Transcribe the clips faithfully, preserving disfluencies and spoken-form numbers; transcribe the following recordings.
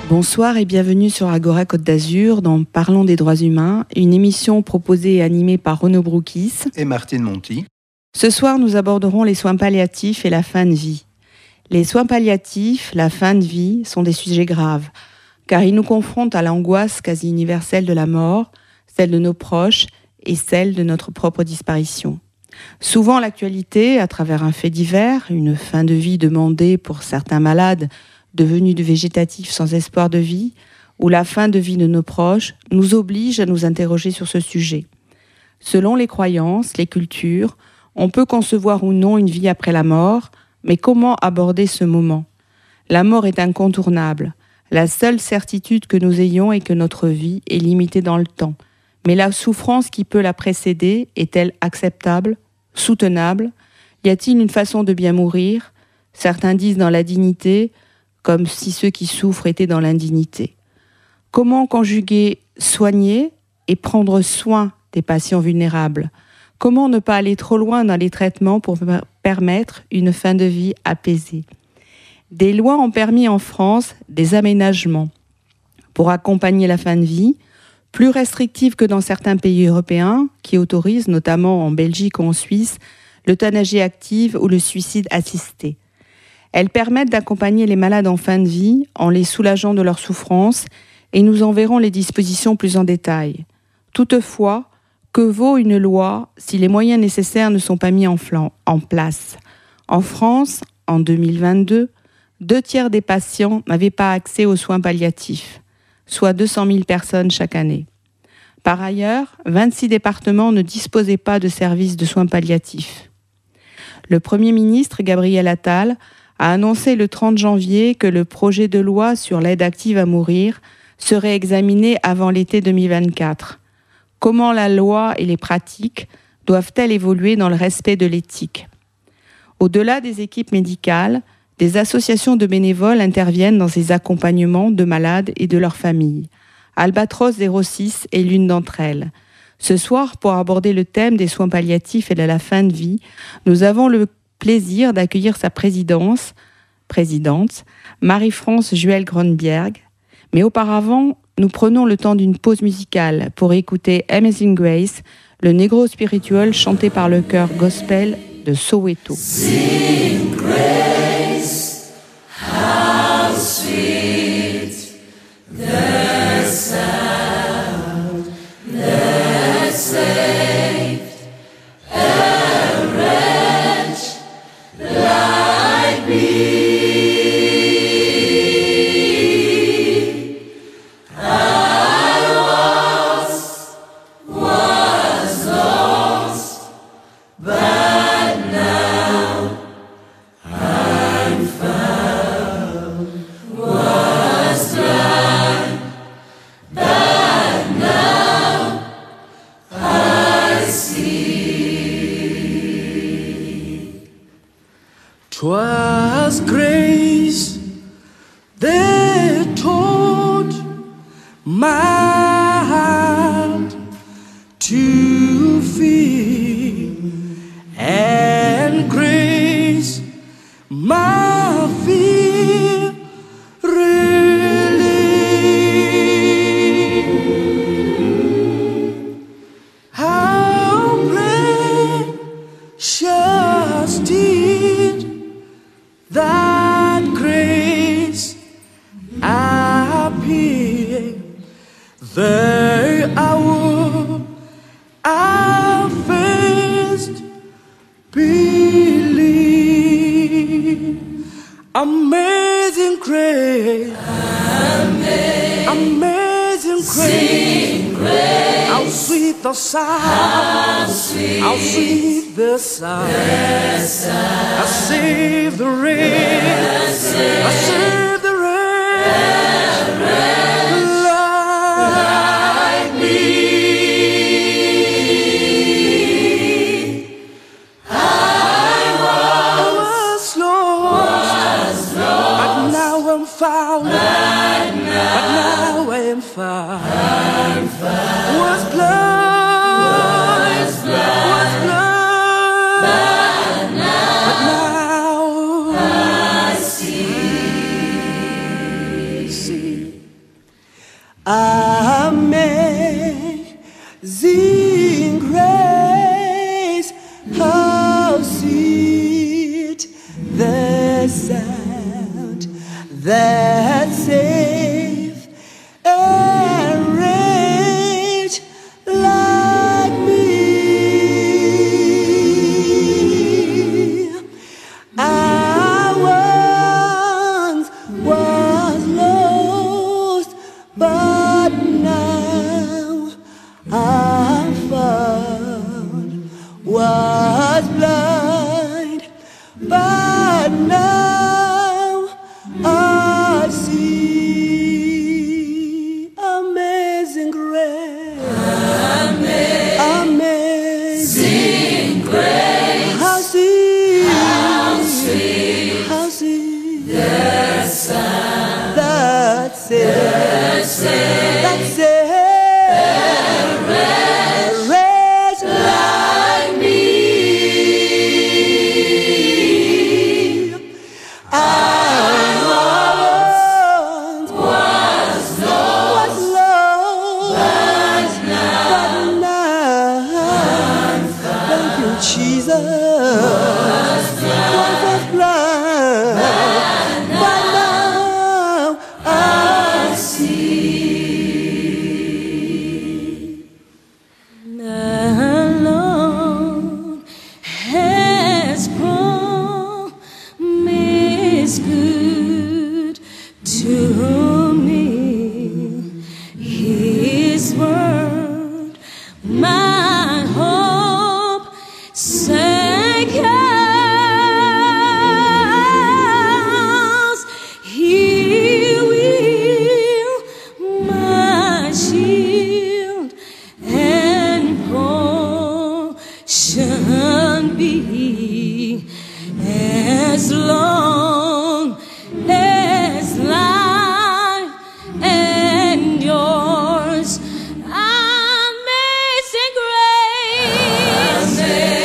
Bonsoir et bienvenue sur Agora Côte d'Azur dans Parlons des droits humains, une émission proposée et animée par Renaud Broukis et Martine Monti. Ce soir, nous aborderons les soins palliatifs et la fin de vie. Les soins palliatifs, la fin de vie, sont des sujets graves, car ils nous confrontent à l'angoisse quasi universelle de la mort, celle de nos proches et celle de notre propre disparition. Souvent, l'actualité, à travers un fait divers, une fin de vie demandée pour certains malades, devenus de végétatifs sans espoir de vie, ou la fin de vie de nos proches, nous oblige à nous interroger sur ce sujet. Selon les croyances, les cultures, on peut concevoir ou non une vie après la mort, mais comment aborder ce moment ? La mort est incontournable. La seule certitude que nous ayons est que notre vie est limitée dans le temps. Mais la souffrance qui peut la précéder est-elle acceptable, soutenable ? Y a-t-il une façon de bien mourir ? Certains disent dans la dignité, comme si ceux qui souffrent étaient dans l'indignité. Comment conjuguer soigner et prendre soin des patients vulnérables ? Comment ne pas aller trop loin dans les traitements pour permettre une fin de vie apaisée ? Des lois ont permis en France des aménagements pour accompagner la fin de vie, plus restrictives que dans certains pays européens qui autorisent, notamment en Belgique ou en Suisse, l'euthanasie active ou le suicide assisté. Elles permettent d'accompagner les malades en fin de vie en les soulageant de leur souffrance et nous en verrons les dispositions plus en détail. Toutefois, que vaut une loi si les moyens nécessaires ne sont pas mis en, flan- en place ? En France, en deux mille vingt-deux, deux tiers des patients n'avaient pas accès aux soins palliatifs, soit deux cent mille personnes chaque année. Par ailleurs, vingt-six départements ne disposaient pas de services de soins palliatifs. Le Premier ministre, Gabriel Attal, a annoncé le trente janvier que le projet de loi sur l'aide active à mourir serait examiné avant l'été deux mille vingt-quatre. Comment la loi et les pratiques doivent-elles évoluer dans le respect de l'éthique ? Au-delà des équipes médicales, des associations de bénévoles interviennent dans ces accompagnements de malades et de leurs familles. Albatros zéro six est l'une d'entre elles. Ce soir, pour aborder le thème des soins palliatifs et de la fin de vie, nous avons le plaisir d'accueillir sa présidence, présidente, Marie-France Juel-Grunberg. Mais auparavant, nous prenons le temps d'une pause musicale pour écouter Amazing Grace, le Negro Spiritual chanté par le chœur gospel de Soweto. Sing grace, how sweet the sound that saved a wretch like me. Twas grace that taught my heart to feel, and grace my fear relieved. How precious did that grace appear the hour I first believed. Amazing grace, amazing, amazing grace, grace, how sweet the sound, how sweet, how sweet the sound, the sound. I saved the rain, I saved the rain, like me. I was lost, but now I'm found, but now I am found. Was blind, was blind, but now I see. See. once was blind, but now I see. The Lord has promised good to me. His word, my hope secures. He will, my shield and portion be, as long as life endures. Amazing grace,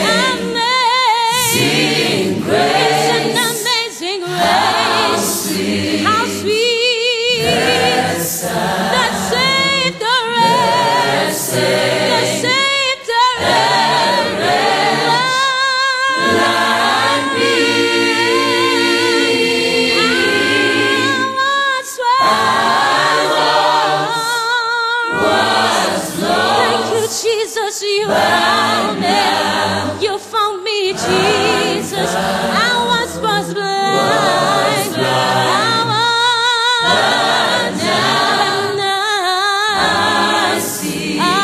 amazing grace, an amazing grace. How sweet that saved a wretch, that saved a wretch like me. I was lost. Thank you, Jesus, you found me. You found me, Jesus. I once was blind. I was blind. Now I see. I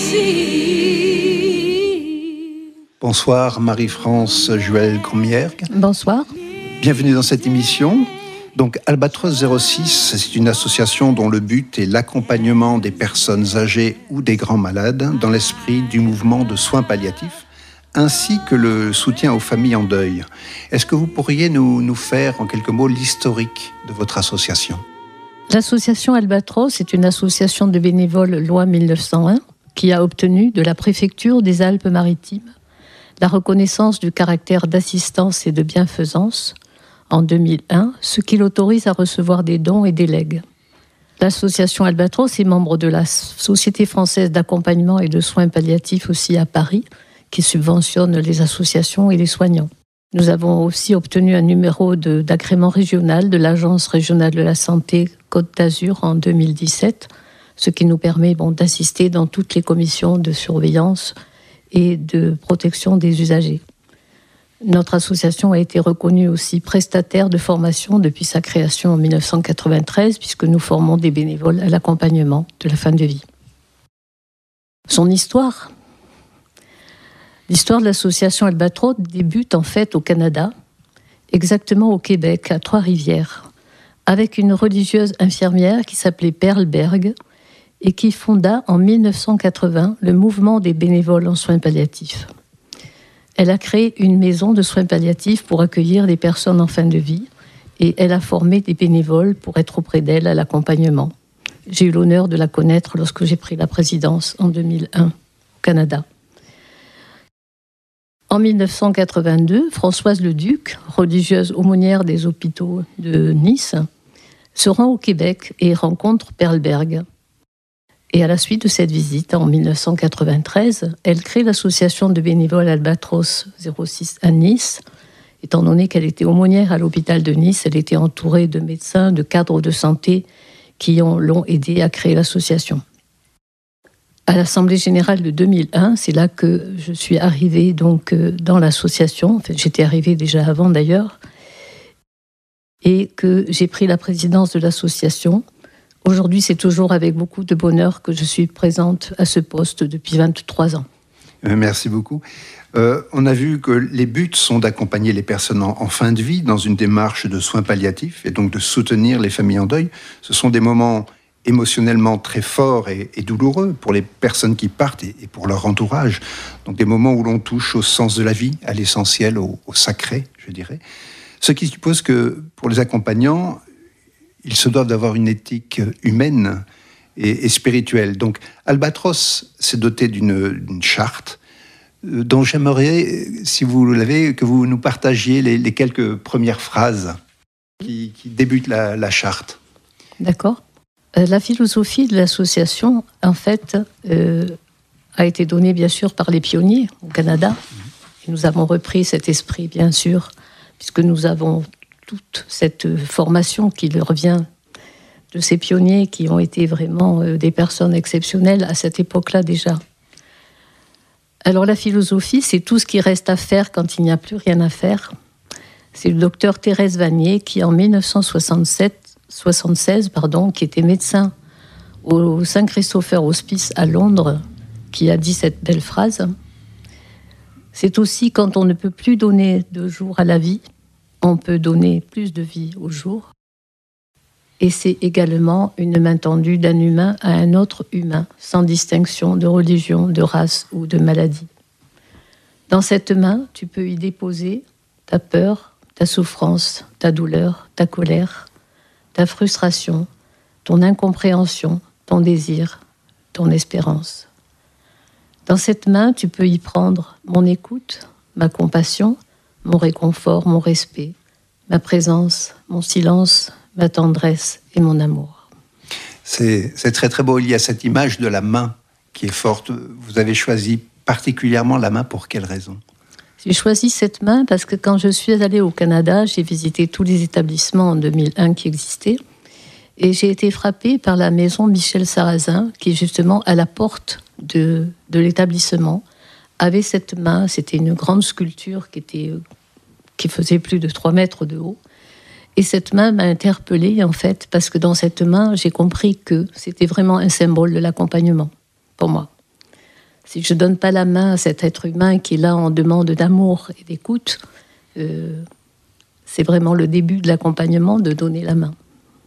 see. Bonsoir Marie-France Juel-Gromiergue. Bonsoir. Bienvenue dans cette émission. Donc Albatros zéro six, c'est une association dont le but est l'accompagnement des personnes âgées ou des grands malades dans l'esprit du mouvement de soins palliatifs, ainsi que le soutien aux familles en deuil. Est-ce que vous pourriez nous, nous faire en quelques mots l'historique de votre association ? L'association Albatros est une association de bénévoles loi mille neuf cent un qui a obtenu de la préfecture des Alpes-Maritimes la reconnaissance du caractère d'assistance et de bienfaisance en deux mille un, ce qui l'autorise à recevoir des dons et des legs. L'association Albatros est membre de la Société française d'accompagnement et de soins palliatifs aussi à Paris, qui subventionne les associations et les soignants. Nous avons aussi obtenu un numéro de, d'agrément régional de l'Agence régionale de la santé Côte d'Azur en deux mille dix-sept, ce qui nous permet bon, d'assister dans toutes les commissions de surveillance et de protection des usagers. Notre association a été reconnue aussi prestataire de formation depuis sa création en dix-neuf cent quatre-vingt-treize, puisque nous formons des bénévoles à l'accompagnement de la fin de vie. Son histoire. L'histoire de l'association Albatros débute en fait au Canada, exactement au Québec, à Trois-Rivières, avec une religieuse infirmière qui s'appelait Pearl Berg et qui fonda en dix-neuf cent quatre-vingts le mouvement des bénévoles en soins palliatifs. Elle a créé une maison de soins palliatifs pour accueillir les personnes en fin de vie et elle a formé des bénévoles pour être auprès d'elle à l'accompagnement. J'ai eu l'honneur de la connaître lorsque j'ai pris la présidence en deux mille un au Canada. En dix-neuf cent quatre-vingt-deux, Françoise Leduc, religieuse aumônière des hôpitaux de Nice, se rend au Québec et rencontre Pearl Berg. Et à la suite de cette visite, en dix-neuf cent quatre-vingt-treize, elle crée l'association de bénévoles Albatros zéro six à Nice. Étant donné qu'elle était aumônière à l'hôpital de Nice, elle était entourée de médecins, de cadres de santé qui ont, l'ont aidée à créer l'association. À l'Assemblée générale de deux mille un, c'est là que je suis arrivée donc, dans l'association. Enfin, j'étais arrivée déjà avant d'ailleurs. Et que j'ai pris la présidence de l'association. Aujourd'hui, c'est toujours avec beaucoup de bonheur que je suis présente à ce poste depuis vingt-trois ans. Merci beaucoup. Euh, on a vu que les buts sont d'accompagner les personnes en, en fin de vie dans une démarche de soins palliatifs et donc de soutenir les familles en deuil. Ce sont des moments émotionnellement très forts et, et douloureux pour les personnes qui partent et, et pour leur entourage. Donc des moments où l'on touche au sens de la vie, à l'essentiel, au, au sacré, je dirais. Ce qui suppose que pour les accompagnants, ils se doivent d'avoir une éthique humaine et, et spirituelle. Donc Albatros s'est doté d'une, d'une charte euh, dont j'aimerais, si vous l'avez, que vous nous partagiez les, les quelques premières phrases qui, qui débutent la, la charte. D'accord. Euh, la philosophie de l'association, en fait, euh, a été donnée bien sûr par les pionniers au Canada. Nous avons repris cet esprit, bien sûr, puisque nous avons toute cette formation qui leur vient de ces pionniers qui ont été vraiment des personnes exceptionnelles à cette époque-là déjà. Alors la philosophie, c'est tout ce qui reste à faire quand il n'y a plus rien à faire. C'est le docteur Thérèse Vanier qui, en mille neuf cent soixante-seize, pardon, qui était médecin au Saint-Christopher Hospice à Londres, qui a dit cette belle phrase. C'est aussi quand on ne peut plus donner de jour à la vie, on peut donner plus de vie au jour. Et c'est également une main tendue d'un humain à un autre humain, sans distinction de religion, de race ou de maladie. Dans cette main, tu peux y déposer ta peur, ta souffrance, ta douleur, ta colère, ta frustration, ton incompréhension, ton désir, ton espérance. Dans cette main, tu peux y prendre mon écoute, ma compassion, mon réconfort, mon respect, ma présence, mon silence, ma tendresse et mon amour. C'est, c'est très très beau. Il y a cette image de la main qui est forte. Vous avez choisi particulièrement la main pour quelle raison ? J'ai choisi cette main parce que quand je suis allée au Canada, j'ai visité tous les établissements en deux mille un qui existaient et j'ai été frappée par la maison Michel Sarrazin qui justement à la porte de, de l'établissement avait cette main. C'était une grande sculpture qui, était, qui faisait plus de trois mètres de haut. Et cette main m'a interpellée, en fait, parce que dans cette main, j'ai compris que c'était vraiment un symbole de l'accompagnement, pour moi. Si je ne donne pas la main à cet être humain qui est là en demande d'amour et d'écoute, euh, c'est vraiment le début de l'accompagnement, de donner la main.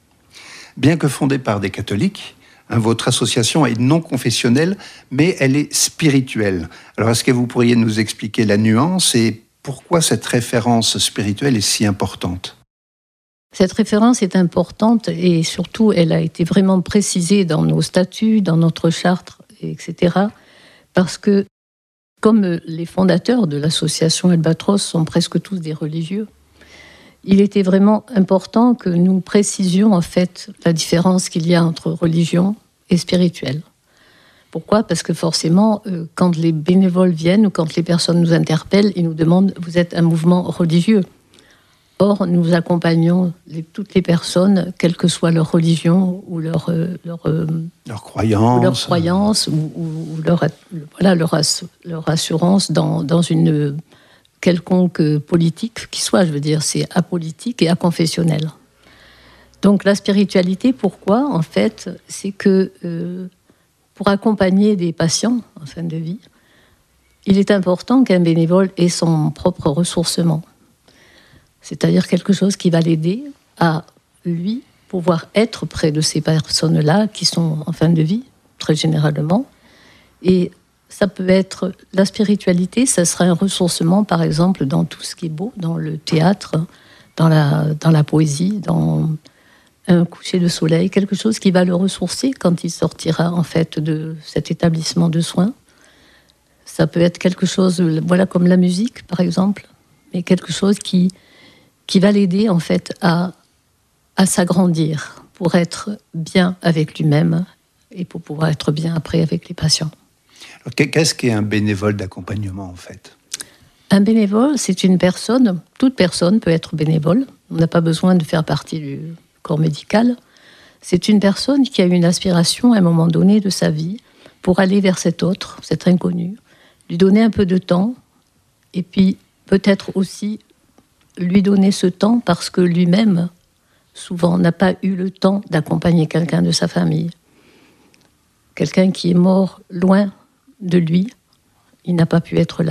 Bien que fondée par des catholiques, hein, votre association est non confessionnelle, mais elle est spirituelle. Alors, est-ce que vous pourriez nous expliquer la nuance et pourquoi cette référence spirituelle est si importante ? Cette référence est importante et surtout, elle a été vraiment précisée dans nos statuts, dans notre charte, et cetera. Parce que, comme les fondateurs de l'association Albatros sont presque tous des religieux, il était vraiment important que nous précisions en fait la différence qu'il y a entre religion et spirituel. Pourquoi ? Parce que forcément, quand les bénévoles viennent ou quand les personnes nous interpellent, ils nous demandent « vous êtes un mouvement religieux ». Or, nous accompagnons les, toutes les personnes, quelle que soit leur religion ou leur, euh, leur, euh, leur croyance, ou, leur, croyance ou, ou, ou leur, voilà, leur, ass, leur assurance dans, dans une quelconque politique qui soit. Je veux dire, c'est apolitique et aconfessionnel. Donc la spiritualité, pourquoi ? En fait, c'est que euh, pour accompagner des patients en fin de vie, il est important qu'un bénévole ait son propre ressourcement. C'est-à-dire quelque chose qui va l'aider à, lui, pouvoir être près de ces personnes-là qui sont en fin de vie, très généralement. Et ça peut être la spiritualité, ça sera un ressourcement, par exemple, dans tout ce qui est beau, dans le théâtre, dans la, dans la poésie, dans un coucher de soleil, quelque chose qui va le ressourcer quand il sortira, en fait, de cet établissement de soins. Ça peut être quelque chose, voilà, comme la musique, par exemple, mais quelque chose qui... qui va l'aider en fait à, à s'agrandir pour être bien avec lui-même et pour pouvoir être bien après avec les patients. Alors, qu'est-ce qu'est un bénévole d'accompagnement en fait ? Un bénévole, c'est une personne, toute personne peut être bénévole, on n'a pas besoin de faire partie du corps médical. C'est une personne qui a une aspiration à un moment donné de sa vie pour aller vers cet autre, cet inconnu, lui donner un peu de temps et puis peut-être aussi lui donner ce temps parce que lui-même, souvent, n'a pas eu le temps d'accompagner quelqu'un de sa famille. Quelqu'un qui est mort loin de lui, il n'a pas pu être là.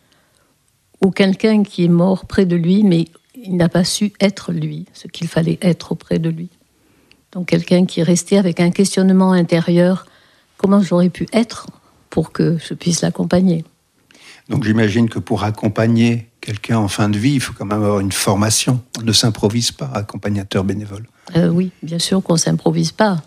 Ou quelqu'un qui est mort près de lui, mais il n'a pas su être lui, ce qu'il fallait être auprès de lui. Donc quelqu'un qui est resté avec un questionnement intérieur, comment j'aurais pu être pour que je puisse l'accompagner ? Donc j'imagine que pour accompagner quelqu'un en fin de vie, il faut quand même avoir une formation. On ne s'improvise pas accompagnateur bénévole. Euh, oui, bien sûr qu'on ne s'improvise pas.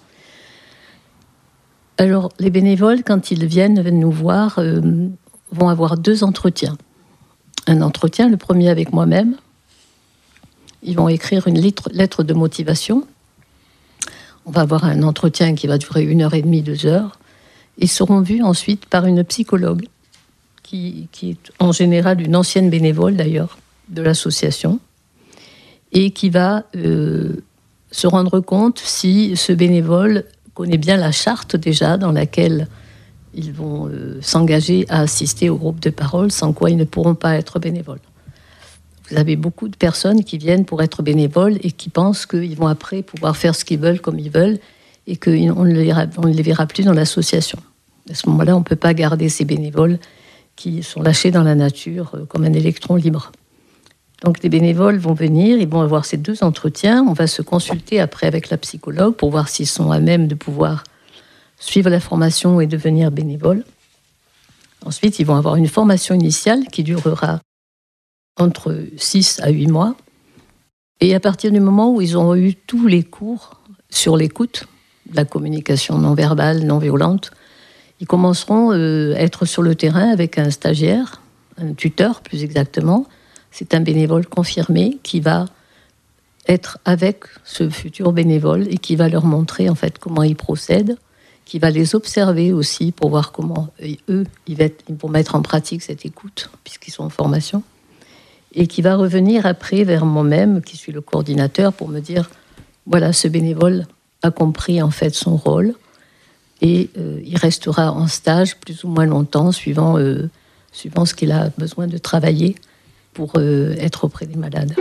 Alors les bénévoles, quand ils viennent nous voir, euh, vont avoir deux entretiens. Un entretien, le premier avec moi-même. Ils vont écrire une lettre, lettre de motivation. On va avoir un entretien qui va durer une heure et demie, deux heures. Ils seront vus ensuite par une psychologue qui, qui est en général une ancienne bénévole d'ailleurs de l'association, et qui va euh, se rendre compte si ce bénévole connaît bien la charte déjà dans laquelle ils vont euh, s'engager à assister au groupe de parole, sans quoi ils ne pourront pas être bénévoles. Vous avez beaucoup de personnes qui viennent pour être bénévoles et qui pensent qu'ils vont après pouvoir faire ce qu'ils veulent comme ils veulent et qu'on ne les, on ne les verra plus dans l'association. À ce moment-là, on ne peut pas garder ces bénévoles qui sont lâchés dans la nature euh, comme un électron libre. Donc les bénévoles vont venir, ils vont avoir ces deux entretiens, on va se consulter après avec la psychologue pour voir s'ils sont à même de pouvoir suivre la formation et devenir bénévoles. Ensuite, ils vont avoir une formation initiale qui durera entre six à huit mois. Et à partir du moment où ils auront eu tous les cours sur l'écoute, la communication non verbale, non violente, ils commenceront euh, à être sur le terrain avec un stagiaire, un tuteur plus exactement. C'est un bénévole confirmé qui va être avec ce futur bénévole et qui va leur montrer en fait comment ils procèdent, qui va les observer aussi pour voir comment eux, ils vont mettre en pratique cette écoute puisqu'ils sont en formation, et qui va revenir après vers moi-même, qui suis le coordinateur, pour me dire voilà, ce bénévole a compris en fait son rôle et euh, il restera en stage plus ou moins longtemps suivant, euh, suivant ce qu'il a besoin de travailler pour euh, être auprès des malades.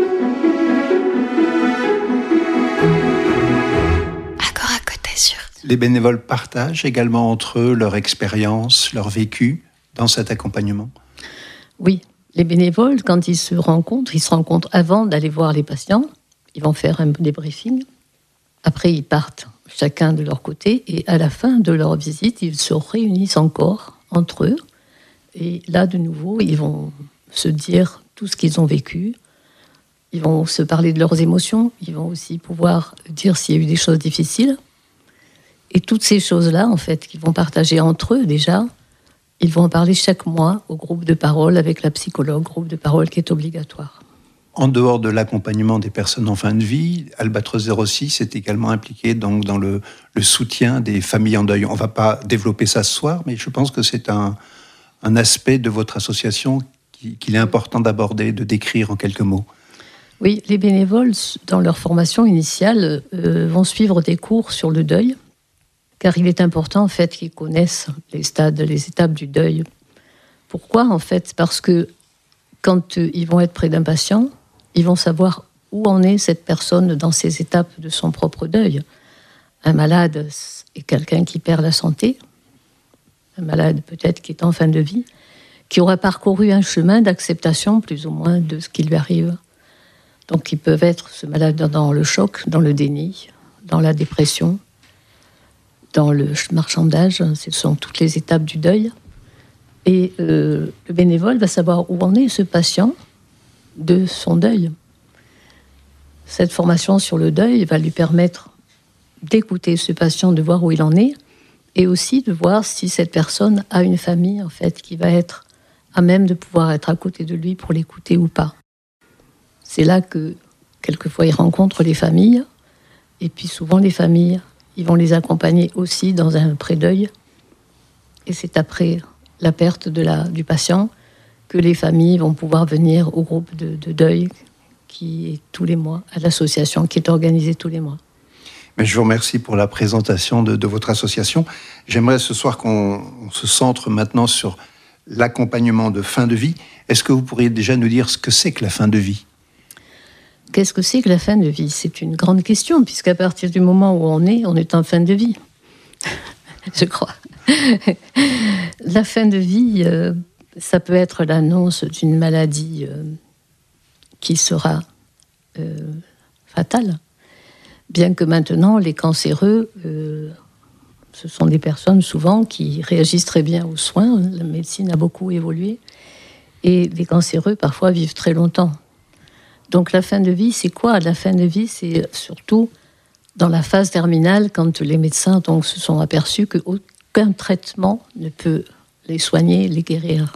Accord à côté sur. Les bénévoles partagent également entre eux leur expérience, leur vécu dans cet accompagnement? Oui, les bénévoles, quand ils se rencontrent, ils se rencontrent avant d'aller voir les patients. Ils vont faire un débriefing. Après, ils partent chacun de leur côté. Et à la fin de leur visite, ils se réunissent encore entre eux. Et là, de nouveau, ils vont se dire tout ce qu'ils ont vécu. Ils vont se parler de leurs émotions. Ils vont aussi pouvoir dire s'il y a eu des choses difficiles. Et toutes ces choses-là, en fait, qu'ils vont partager entre eux déjà, ils vont en parler chaque mois au groupe de parole avec la psychologue, groupe de parole qui est obligatoire. En dehors de l'accompagnement des personnes en fin de vie, Albatros zéro six est également impliqué donc dans le, le soutien des familles en deuil. On ne va pas développer ça ce soir, mais je pense que c'est un, un aspect de votre association qui, qu'il est important d'aborder, de décrire en quelques mots. Oui, les bénévoles, dans leur formation initiale, euh, vont suivre des cours sur le deuil, car il est important en fait qu'ils connaissent les stades, les étapes du deuil. Pourquoi en fait? Parce que quand euh, ils vont être près d'un patient, ils vont savoir où en est cette personne dans ces étapes de son propre deuil. Un malade est quelqu'un qui perd la santé, un malade peut-être qui est en fin de vie, qui aura parcouru un chemin d'acceptation plus ou moins de ce qui lui arrive. Donc ils peuvent être, ce malade, dans le choc, dans le déni, dans la dépression, dans le marchandage, ce sont toutes les étapes du deuil. Et euh, le bénévole va savoir où en est ce patient de son deuil. Cette formation sur le deuil va lui permettre d'écouter ce patient, de voir où il en est, et aussi de voir si cette personne a une famille en fait qui va être à même de pouvoir être à côté de lui pour l'écouter ou pas. C'est là que quelquefois il rencontre les familles, et puis souvent les familles, ils vont les accompagner aussi dans un pré-deuil, et c'est après la perte de la, du patient que les familles vont pouvoir venir au groupe de, de deuil qui est tous les mois, à l'association qui est organisée tous les mois. Mais je vous remercie pour la présentation de, de votre association. J'aimerais ce soir qu'on on se centre maintenant sur l'accompagnement de fin de vie. Est-ce que vous pourriez déjà nous dire ce que c'est que la fin de vie? Qu'est-ce que c'est que la fin de vie? C'est une grande question, puisqu'à partir du moment où on est, on est en fin de vie. Je crois. La fin de vie, euh, ça peut être l'annonce d'une maladie euh, qui sera euh, fatale. Bien que maintenant, les cancéreux, euh, ce sont des personnes souvent qui réagissent très bien aux soins. La médecine a beaucoup évolué. Et les cancéreux, parfois, vivent très longtemps. Donc la fin de vie, c'est quoi? La fin de vie, c'est surtout dans la phase terminale, quand les médecins donc, se sont aperçus qu'aucun traitement ne peut les soigner, les guérir.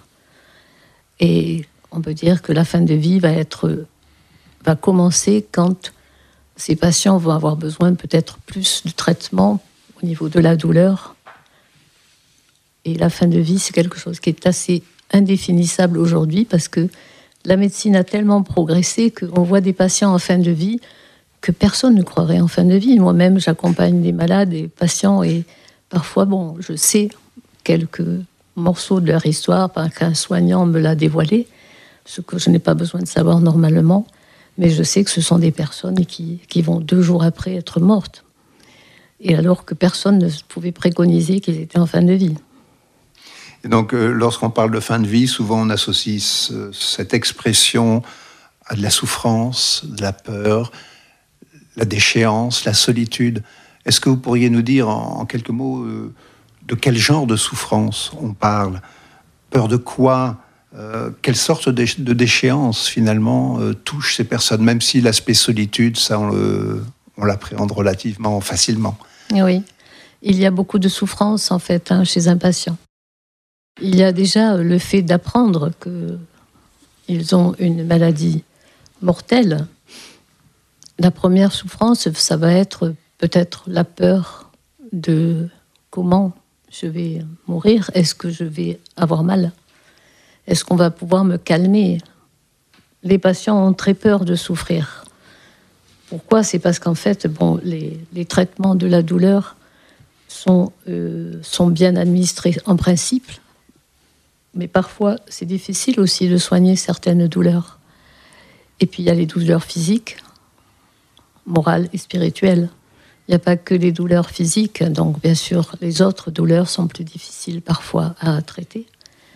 Et on peut dire que la fin de vie va, être, va commencer quand ces patients vont avoir besoin peut-être plus de traitement au niveau de la douleur. Et la fin de vie, c'est quelque chose qui est assez indéfinissable aujourd'hui parce que la médecine a tellement progressé qu'on voit des patients en fin de vie que personne ne croirait en fin de vie. Moi-même, j'accompagne des malades, des patients, et parfois, bon, je sais quelques morceaux de leur histoire parce qu'un soignant me l'a dévoilé, ce que je n'ai pas besoin de savoir normalement, mais je sais que ce sont des personnes qui, qui vont deux jours après être mortes. Et alors que personne ne pouvait préconiser qu'ils étaient en fin de vie. Et donc, euh, lorsqu'on parle de fin de vie, souvent on associe ce, cette expression à de la souffrance, de la peur, la déchéance, la solitude. Est-ce que vous pourriez nous dire en, en quelques mots euh, de quel genre de souffrance on parle? Peur de quoi? euh, Quelle sorte de, de déchéance finalement euh, touche ces personnes? Même si l'aspect solitude, ça on, le, on l'appréhende relativement facilement. Oui, il y a beaucoup de souffrance en fait hein, chez un patient. Il y a déjà le fait d'apprendre qu'ils ont une maladie mortelle. La première souffrance, ça va être peut-être la peur de comment je vais mourir. Est-ce que je vais avoir mal? Est-ce qu'on va pouvoir me calmer? Les patients ont très peur de souffrir. Pourquoi? C'est parce qu'en fait, bon, les, les traitements de la douleur sont, euh, sont bien administrés en principe. Mais parfois, c'est difficile aussi de soigner certaines douleurs. Et puis, il y a les douleurs physiques, morales et spirituelles. Il n'y a pas que les douleurs physiques. Donc, bien sûr, les autres douleurs sont plus difficiles parfois à traiter.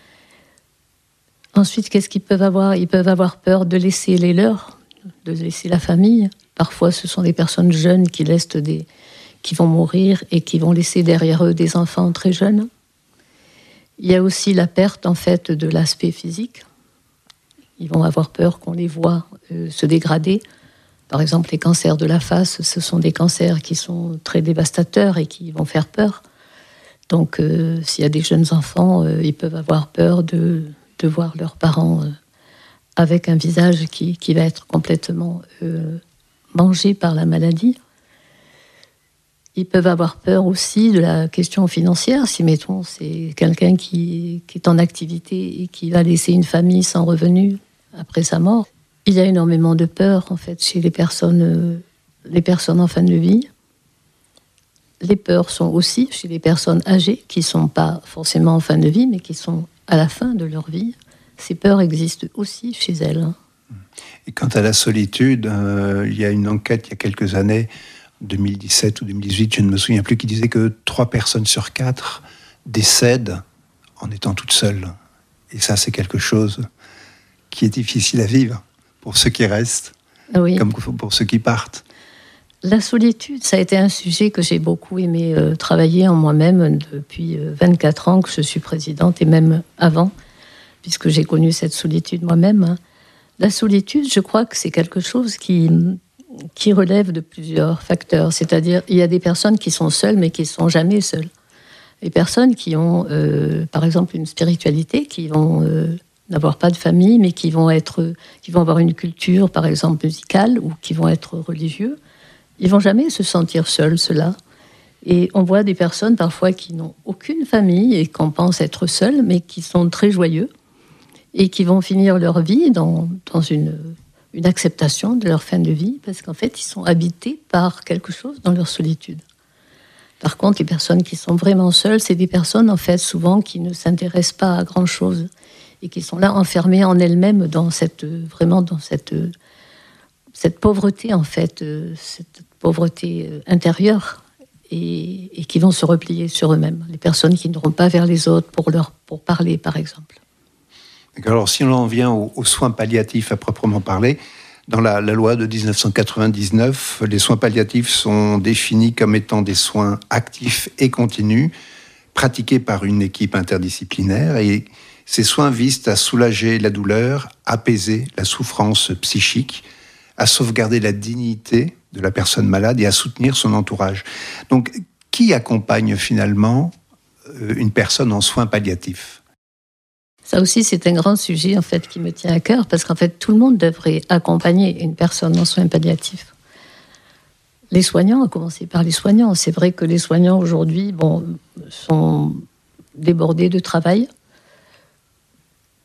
Ensuite, qu'est-ce qu'ils peuvent avoir? Ils peuvent avoir peur de laisser les leurs, de laisser la famille. Parfois, ce sont des personnes jeunes qui laissent des, qui vont mourir et qui vont laisser derrière eux des enfants très jeunes. Il y a aussi la perte, en fait, de l'aspect physique. Ils vont avoir peur qu'on les voit euh, se dégrader. Par exemple, les cancers de la face, ce sont des cancers qui sont très dévastateurs et qui vont faire peur. Donc, euh, s'il y a des jeunes enfants, euh, ils peuvent avoir peur de, de voir leurs parents euh, avec un visage qui, qui va être complètement euh, mangé par la maladie. Ils peuvent avoir peur aussi de la question financière. Si, mettons, c'est quelqu'un qui, qui est en activité et qui va laisser une famille sans revenu après sa mort, il y a énormément de peur, en fait, chez les personnes, euh, les personnes en fin de vie. Les peurs sont aussi chez les personnes âgées, qui ne sont pas forcément en fin de vie, mais qui sont à la fin de leur vie. Ces peurs existent aussi chez elles. Et quant à la solitude, euh, il y a une enquête il y a quelques années, deux mille dix-sept ou deux mille dix-huit, je ne me souviens plus, qui disait que trois personnes sur quatre décèdent en étant toutes seules. Et ça, c'est quelque chose qui est difficile à vivre pour ceux qui restent, oui, comme pour ceux qui partent. La solitude, ça a été un sujet que j'ai beaucoup aimé euh, travailler en moi-même depuis euh, vingt-quatre ans que je suis présidente, et même avant, puisque j'ai connu cette solitude moi-même. Hein. La solitude, je crois que c'est quelque chose qui... qui relève de plusieurs facteurs. C'est-à-dire, il y a des personnes qui sont seules, mais qui ne sont jamais seules. Les personnes qui ont, euh, par exemple, une spiritualité, qui vont euh, n'avoir pas de famille, mais qui vont, être, qui vont avoir une culture, par exemple, musicale, ou qui vont être religieux, ils ne vont jamais se sentir seuls, ceux-là. Et on voit des personnes, parfois, qui n'ont aucune famille et qu'on pense être seuls, mais qui sont très joyeux, et qui vont finir leur vie dans, dans une... une acceptation de leur fin de vie, parce qu'en fait, ils sont habités par quelque chose dans leur solitude. Par contre, les personnes qui sont vraiment seules, c'est des personnes, en fait, souvent, qui ne s'intéressent pas à grand-chose, et qui sont là, enfermées en elles-mêmes, dans cette, vraiment dans cette, cette pauvreté, en fait, cette pauvreté intérieure, et, et qui vont se replier sur eux-mêmes. Les personnes qui n'iront pas vers les autres pour, leur, pour parler, par exemple. Alors, si on en vient aux, aux soins palliatifs à proprement parler, dans la, la loi de dix-neuf cent quatre-vingt-dix-neuf, les soins palliatifs sont définis comme étant des soins actifs et continus, pratiqués par une équipe interdisciplinaire. Et ces soins visent à soulager la douleur, apaiser la souffrance psychique, à sauvegarder la dignité de la personne malade et à soutenir son entourage. Donc, qui accompagne finalement une personne en soins palliatifs ? Ça aussi, c'est un grand sujet, en fait, qui me tient à cœur, parce qu'en fait, tout le monde devrait accompagner une personne en soins palliatifs. Les soignants, à commencer par les soignants. C'est vrai que les soignants, aujourd'hui, bon, sont débordés de travail.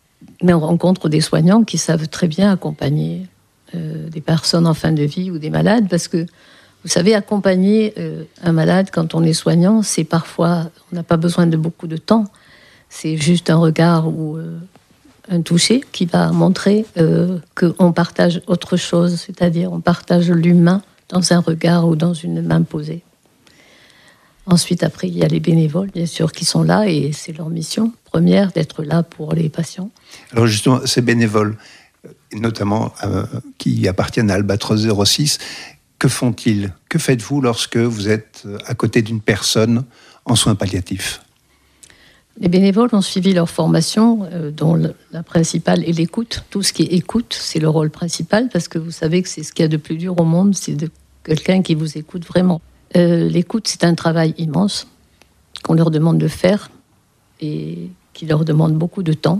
Mais on rencontre des soignants qui savent très bien accompagner euh, des personnes en fin de vie ou des malades, parce que, vous savez, accompagner euh, un malade quand on est soignant, c'est parfois, on n'a pas besoin de beaucoup de temps. C'est juste un regard ou euh, un toucher qui va montrer euh, qu'on partage autre chose, c'est-à-dire on partage l'humain dans un regard ou dans une main posée. Ensuite, après, il y a les bénévoles, bien sûr, qui sont là, et c'est leur mission première d'être là pour les patients. Alors justement, ces bénévoles, notamment euh, qui appartiennent à Albatros zéro six, que font-ils ? Que faites-vous lorsque vous êtes à côté d'une personne en soins palliatifs ? Les bénévoles ont suivi leur formation, euh, dont le, la principale est l'écoute. Tout ce qui est écoute, c'est le rôle principal, parce que vous savez que c'est ce qu'il y a de plus dur au monde, c'est de quelqu'un qui vous écoute vraiment. Euh, l'écoute, c'est un travail immense qu'on leur demande de faire et qui leur demande beaucoup de temps.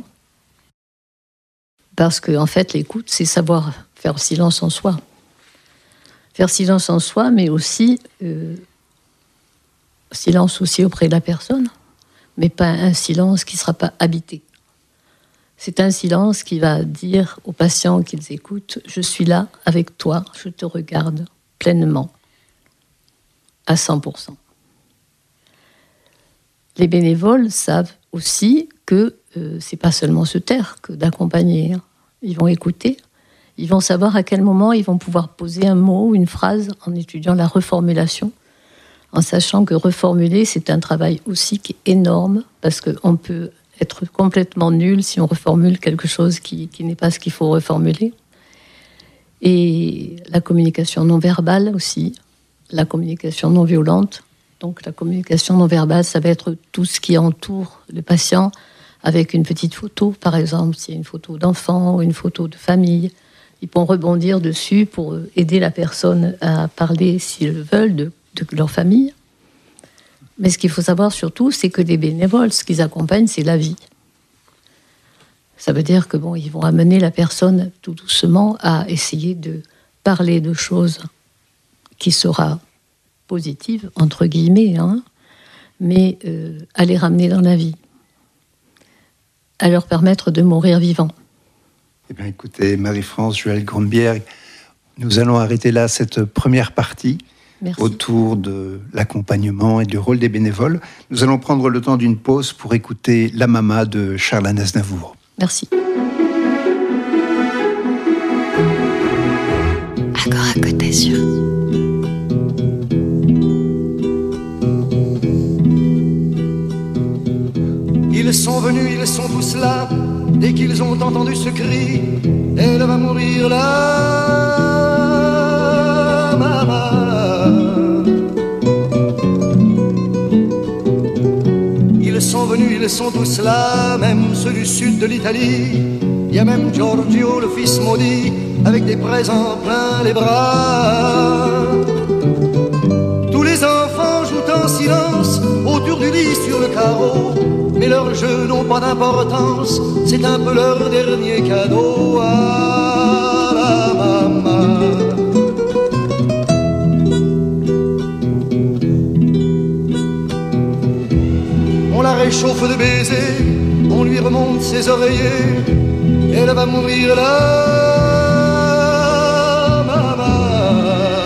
Parce que, en fait, l'écoute, c'est savoir faire silence en soi. Faire silence en soi, mais aussi euh, silence aussi auprès de la personne, mais pas un silence qui ne sera pas habité. C'est un silence qui va dire aux patients qu'ils écoutent « Je suis là avec toi, je te regarde pleinement, à cent pour cent ». Les bénévoles savent aussi que euh, ce n'est pas seulement se taire que d'accompagner. Hein. Ils vont écouter, ils vont savoir à quel moment ils vont pouvoir poser un mot ou une phrase en étudiant la reformulation, en sachant que reformuler, c'est un travail aussi qui est énorme, parce qu'on peut être complètement nul si on reformule quelque chose qui, qui n'est pas ce qu'il faut reformuler. Et la communication non verbale aussi, la communication non violente. Donc la communication non verbale, ça va être tout ce qui entoure le patient, avec une petite photo, par exemple, s'il y a une photo d'enfant ou une photo de famille. Ils pourront rebondir dessus pour aider la personne à parler, s'ils le veulent, de, de leur famille. Mais ce qu'il faut savoir surtout, c'est que les bénévoles, ce qu'ils accompagnent, c'est la vie. Ça veut dire que bon, ils vont amener la personne tout doucement à essayer de parler de choses qui sera positives, entre guillemets, hein, mais euh, à les ramener dans la vie, à leur permettre de mourir vivant. Eh bien, écoutez, Marie-France Juel-Grandbierg, nous allons arrêter là cette première partie. Merci. Autour de l'accompagnement et du rôle des bénévoles. Nous allons prendre le temps d'une pause pour écouter La Mama de Charles Aznavour. Merci. Agora côté sur. Ils sont venus, ils sont tous là. Dès qu'ils ont entendu ce cri, elle va mourir là, maman. Ils sont venus, ils sont tous là, même ceux du sud de l'Italie. Il y a même Giorgio, le fils maudit, avec des présents plein les bras. Tous les enfants jouent en silence autour du lit sur le carreau, mais leurs jeux n'ont pas d'importance, c'est un peu leur dernier cadeau à la maman. On la réchauffe de baisers, on lui remonte ses oreillers, elle va mourir là, maman.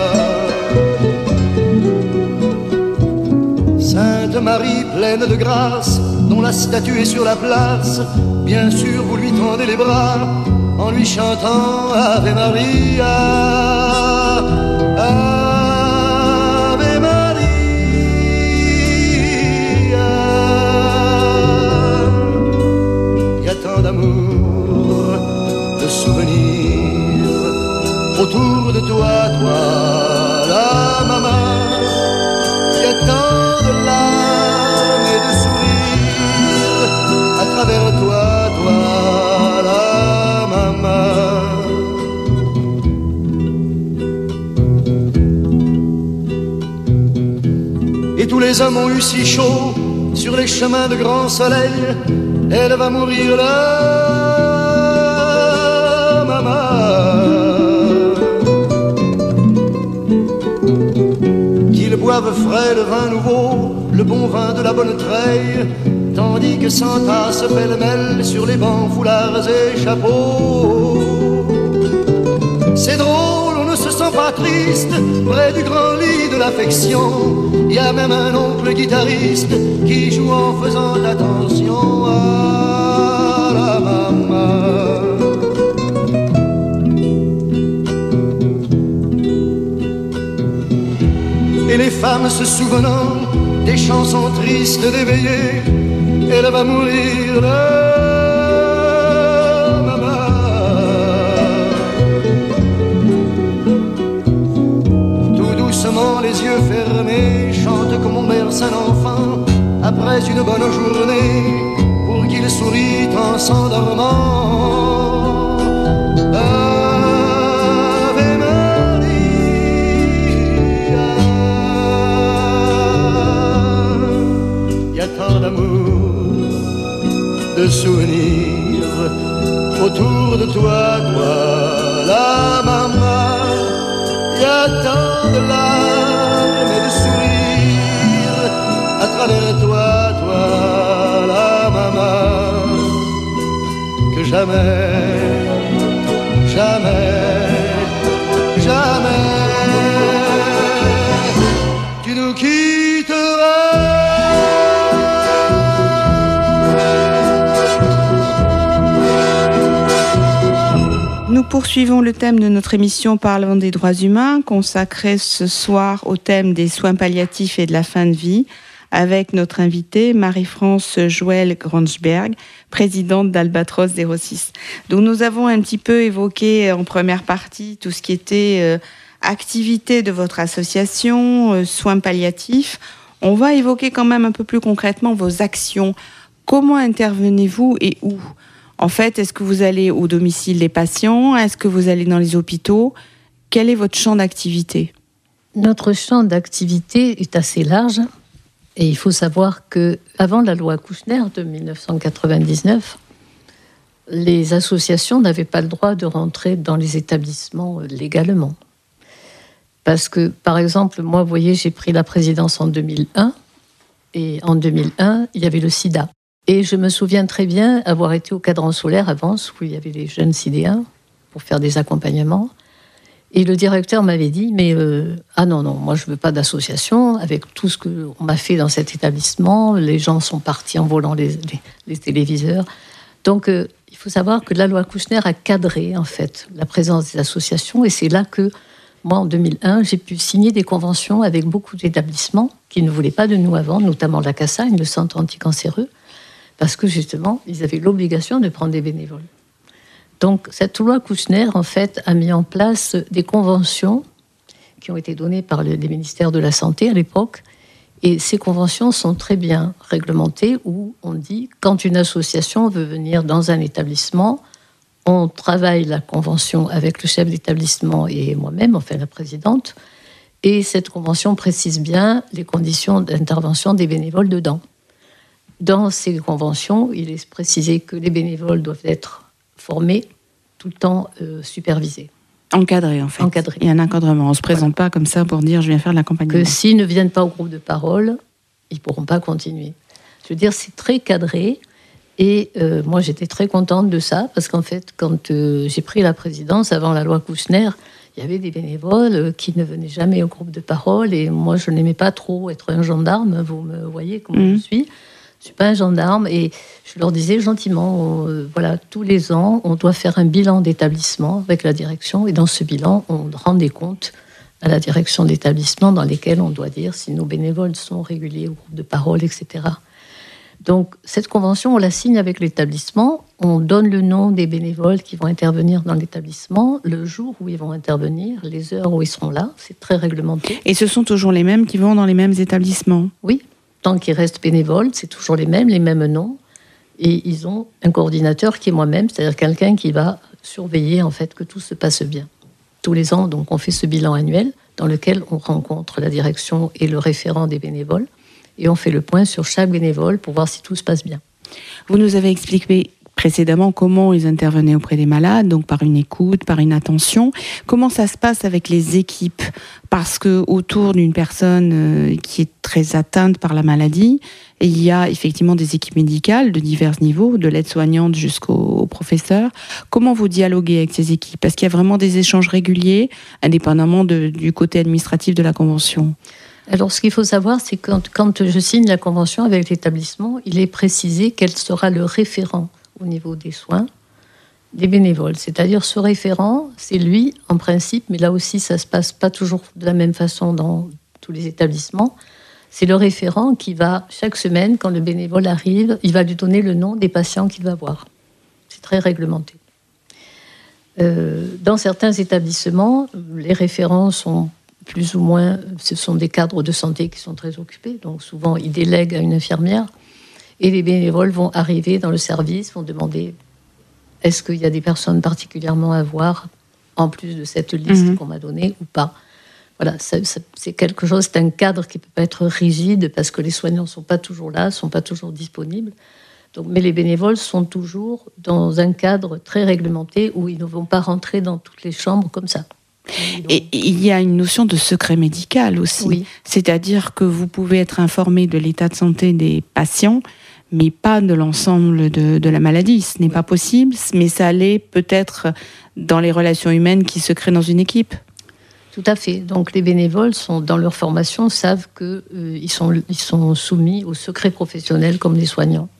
Sainte Marie pleine de grâce, dont la statue est sur la place, bien sûr vous lui tendez les bras en lui chantant Ave Maria, Ave Maria. Il y a tant d'amour, de souvenirs autour de toi, toi, la maman. Il y a tant de larmes et de sourires à travers toi, toi, la maman. Et tous les hommes ont eu si chaud sur les chemins de grand soleil, elle va mourir là, maman. Qu'ils boivent frais le vin nouveau, le bon vin de la bonne treille, tandis que s'entassent pêle-mêle sur les bancs, foulards et chapeaux. C'est drôle, on ne se sent pas triste près du grand lit de l'affection. Il y a même un oncle guitariste qui joue en faisant attention à la maman. Et les femmes se souvenant des chansons tristes d'éveillé, elle va mourir là. Les yeux fermés, chante comme on berce un enfant après une bonne journée pour qu'il sourit en s'endormant. Ave Maria, y a tant d'amour, de souvenirs autour de toi, toi, la maman. Y a tant de larmes et de sourires à travers toi, toi, la maman, que jamais, jamais, jamais tu nous quitteras. Nous poursuivons le thème de notre émission Parlons des droits humains, consacré ce soir au thème des soins palliatifs et de la fin de vie, avec notre invitée Marie-France Joëlle Gransberg, présidente d'Albatros zéro six. Donc nous avons un petit peu évoqué en première partie tout ce qui était euh, activité de votre association, euh, soins palliatifs. On va évoquer quand même un peu plus concrètement vos actions. Comment intervenez-vous et où ? En fait, est-ce que vous allez au domicile des patients ? Est-ce que vous allez dans les hôpitaux ? Quel est votre champ d'activité ? Notre champ d'activité est assez large et il faut savoir qu'avant la loi Kouchner de dix-neuf cent quatre-vingt-dix-neuf, les associations n'avaient pas le droit de rentrer dans les établissements légalement. Parce que, par exemple, moi, vous voyez, j'ai pris la présidence en deux mille un et en deux mille un, il y avait le sida. Et je me souviens très bien avoir été au Cadran Solaire avant, où il y avait les jeunes sidéens pour faire des accompagnements. Et le directeur m'avait dit, mais euh, ah non, non, moi je ne veux pas d'association. Avec tout ce qu'on m'a fait dans cet établissement, les gens sont partis en volant les, les, les téléviseurs. Donc euh, il faut savoir que la loi Kouchner a cadré en fait la présence des associations. Et c'est là que, moi en deux mille un, j'ai pu signer des conventions avec beaucoup d'établissements qui ne voulaient pas de nous avant, notamment la Cassagne, le centre anticancéreux, parce que justement, ils avaient l'obligation de prendre des bénévoles. Donc, cette loi Kouchner, en fait, a mis en place des conventions qui ont été données par les ministères de la Santé à l'époque. Et ces conventions sont très bien réglementées, où on dit, quand une association veut venir dans un établissement, on travaille la convention avec le chef d'établissement et moi-même, enfin la présidente, et cette convention précise bien les conditions d'intervention des bénévoles dedans. Dans ces conventions, il est précisé que les bénévoles doivent être formés, tout le temps euh, supervisés. Encadrés, en fait. Encadrés. Il y a un encadrement. On ne se présente voilà. pas comme ça pour dire « je viens faire de l'accompagnement ». Que s'ils ne viennent pas au groupe de parole, ils ne pourront pas continuer. Je veux dire, c'est très cadré. Et euh, moi, j'étais très contente de ça, parce qu'en fait, quand euh, j'ai pris la présidence, avant la loi Kouchner, il y avait des bénévoles qui ne venaient jamais au groupe de parole. Et moi, je n'aimais pas trop être un gendarme. Vous me voyez comment mmh. je suis. Je ne suis pas un gendarme et je leur disais gentiment, euh, voilà, tous les ans, on doit faire un bilan d'établissement avec la direction et dans ce bilan, on rend des comptes à la direction d'établissement dans lesquels on doit dire si nos bénévoles sont réguliers au groupe de parole, et cetera. Donc, cette convention, on la signe avec l'établissement, on donne le nom des bénévoles qui vont intervenir dans l'établissement, le jour où ils vont intervenir, les heures où ils seront là, c'est très réglementé. Et ce sont toujours les mêmes qui vont dans les mêmes établissements ? Oui. Tant qu'ils restent bénévoles, c'est toujours les mêmes, les mêmes noms. Et ils ont un coordinateur qui est moi-même, c'est-à-dire quelqu'un qui va surveiller en fait que tout se passe bien. Tous les ans, donc, on fait ce bilan annuel dans lequel on rencontre la direction et le référent des bénévoles. Et on fait le point sur chaque bénévole pour voir si tout se passe bien. Vous nous avez expliqué précédemment comment ils intervenaient auprès des malades, donc par une écoute, par une attention. Comment ça se passe avec les équipes ? Parce que autour d'une personne euh, qui est très atteinte par la maladie, il y a effectivement des équipes médicales de divers niveaux, de l'aide-soignante jusqu'au professeur. Comment vous dialoguez avec ces équipes ? Est-ce qu'il y a vraiment des échanges réguliers, indépendamment de, du côté administratif de la convention ? Alors, ce qu'il faut savoir, c'est que quand, quand je signe la convention avec l'établissement, il est précisé quel sera le référent au niveau des soins des bénévoles. C'est-à-dire, ce référent, c'est lui, en principe, mais là aussi, ça ne se passe pas toujours de la même façon dans tous les établissements. C'est le référent qui va, chaque semaine, quand le bénévole arrive, il va lui donner le nom des patients qu'il va voir. C'est très réglementé. Euh, dans certains établissements, les référents sont plus ou moins, ce sont des cadres de santé qui sont très occupés, donc souvent ils délèguent à une infirmière, et les bénévoles vont arriver dans le service, vont demander est-ce qu'il y a des personnes particulièrement à voir, en plus de cette liste mmh. qu'on m'a donnée, ou pas. Voilà, ça, ça, c'est quelque chose, c'est un cadre qui ne peut pas être rigide, parce que les soignants ne sont pas toujours là, ne sont pas toujours disponibles. Donc, mais les bénévoles sont toujours dans un cadre très réglementé, où ils ne vont pas rentrer dans toutes les chambres comme ça. Et il y a une notion de secret médical aussi, oui. C'est-à-dire que vous pouvez être informé de l'état de santé des patients, mais pas de l'ensemble de, de la maladie. Ce n'est pas possible, mais ça l'est peut-être dans les relations humaines qui se créent dans une équipe. Tout à fait. Donc les bénévoles, sont, dans leur formation, savent qu'ils euh, sont, ils sont soumis au secret professionnel comme les soignants.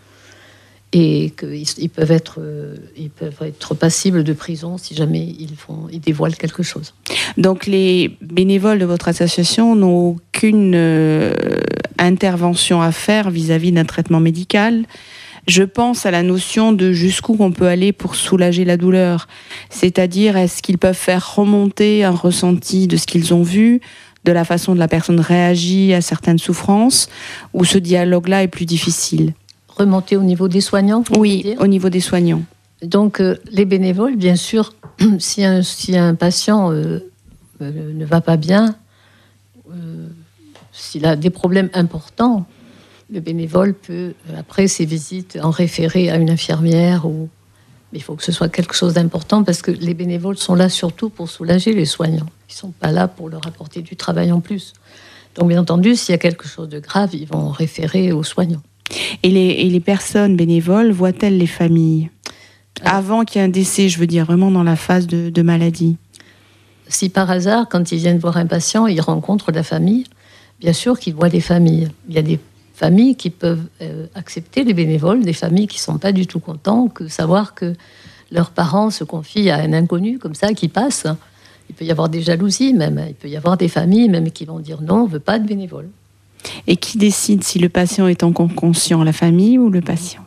Et qu'ils ils peuvent, être, euh, ils peuvent être passibles de prison si jamais ils, font, ils dévoilent quelque chose. Donc les bénévoles de votre association n'ont aucune euh, intervention à faire vis-à-vis d'un traitement médical. Je pense à la notion de jusqu'où on peut aller pour soulager la douleur. C'est-à-dire, est-ce qu'ils peuvent faire remonter un ressenti de ce qu'ils ont vu, de la façon dont la personne réagit à certaines souffrances, ou ce dialogue-là est plus difficile ? Remonter au niveau des soignants, vous oui, dire. Au niveau des soignants. Donc, euh, les bénévoles, bien sûr, si un, si un patient euh, euh, ne va pas bien, euh, s'il a des problèmes importants, le bénévole peut, après ses visites, en référer à une infirmière. Ou... Mais il faut que ce soit quelque chose d'important, parce que les bénévoles sont là surtout pour soulager les soignants. Ils ne sont pas là pour leur apporter du travail en plus. Donc, bien entendu, s'il y a quelque chose de grave, ils vont référer aux soignants. Et les, et les personnes bénévoles voient-elles les familles avant qu'il y ait un décès, je veux dire, vraiment dans la phase de, de maladie? Si par hasard, quand ils viennent voir un patient, ils rencontrent la famille, bien sûr qu'ils voient les familles. Il y a des familles qui peuvent euh, accepter les bénévoles, des familles qui ne sont pas du tout contents, que savoir que leurs parents se confient à un inconnu comme ça, qui passe. Il peut y avoir des jalousies même, il peut y avoir des familles même qui vont dire non, on ne veut pas de bénévoles. Et qui décide si le patient est encore conscient, la famille ou le patient?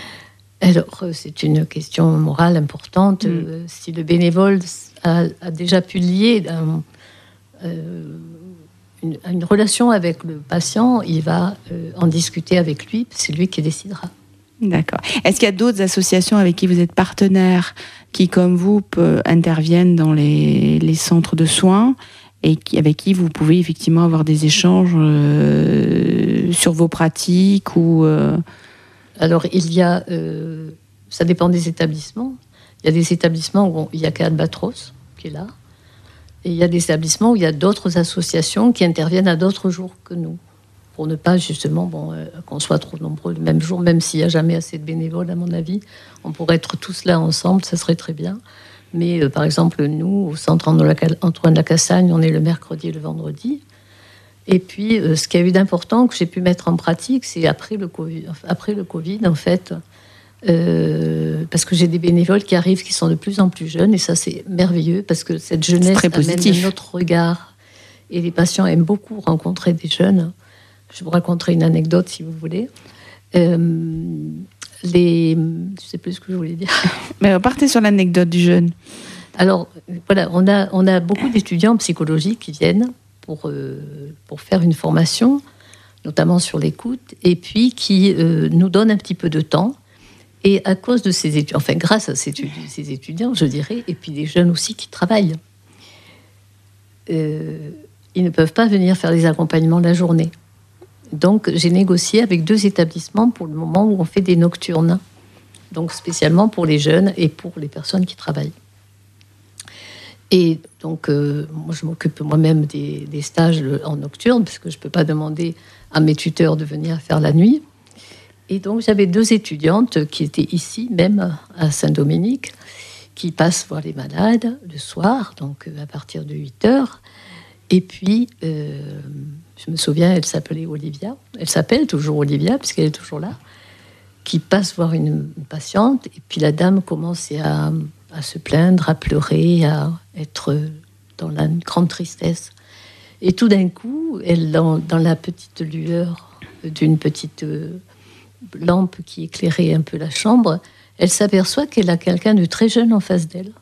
Alors, c'est une question morale importante. Mmh. Euh, si le bénévole a, a déjà pu lier un, euh, une, une relation avec le patient, il va euh, en discuter avec lui, c'est lui qui décidera. D'accord. Est-ce qu'il y a d'autres associations avec qui vous êtes partenaires, qui, comme vous, peut, interviennent dans les, les centres de soins et qui, avec qui vous pouvez effectivement avoir des échanges euh, sur vos pratiques ou euh... Alors, il y a... Euh, ça dépend des établissements. Il y a des établissements où on, il n'y a qu'Albatros qui est là. Et il y a des établissements où il y a d'autres associations qui interviennent à d'autres jours que nous. Pour ne pas, justement, bon, euh, qu'on soit trop nombreux le même jour, même s'il n'y a jamais assez de bénévoles, à mon avis. On pourrait être tous là ensemble, ça serait très bien. Mais, euh, par exemple, nous, au centre Antoine Lacassagne, on est le mercredi et le vendredi. Et puis, euh, ce qu'il y a eu d'important que j'ai pu mettre en pratique, c'est après le Covid, après le Covid en fait, euh, parce que j'ai des bénévoles qui arrivent, qui sont de plus en plus jeunes, et ça, c'est merveilleux, parce que cette jeunesse amène un autre regard. Et les patients aiment beaucoup rencontrer des jeunes. Je vais vous raconter une anecdote, si vous voulez. Euh, les... Je ne sais plus ce que je voulais dire. Mais partez sur l'anecdote du jeune. Alors, voilà, on a, on a beaucoup d'étudiants en psychologie qui viennent pour, euh, pour faire une formation, notamment sur l'écoute, et puis qui euh, nous donnent un petit peu de temps. Et à cause de ces étudiants, enfin grâce à ces, ces étudiants, je dirais, et puis des jeunes aussi qui travaillent, euh, ils ne peuvent pas venir faire les accompagnements la journée. Donc, j'ai négocié avec deux établissements pour le moment où on fait des nocturnes. donc spécialement pour les jeunes et pour les personnes qui travaillent. Et donc, euh, moi, je m'occupe moi-même des, des stages en nocturne, parce que je ne peux pas demander à mes tuteurs de venir faire la nuit. Et donc, j'avais deux étudiantes qui étaient ici, même à Saint-Dominique, qui passent voir les malades le soir, donc à partir de huit heures. Et puis, euh, je me souviens, elle s'appelait Olivia. Elle s'appelle toujours Olivia, puisqu'elle est toujours là, qui passe voir une, une patiente. Et puis, la dame commence à... à se plaindre, à pleurer, à être dans la grande tristesse. Et tout d'un coup, elle, dans, dans la petite lueur d'une petite euh, lampe qui éclairait un peu la chambre, elle s'aperçoit qu'elle a quelqu'un de très jeune en face d'elle.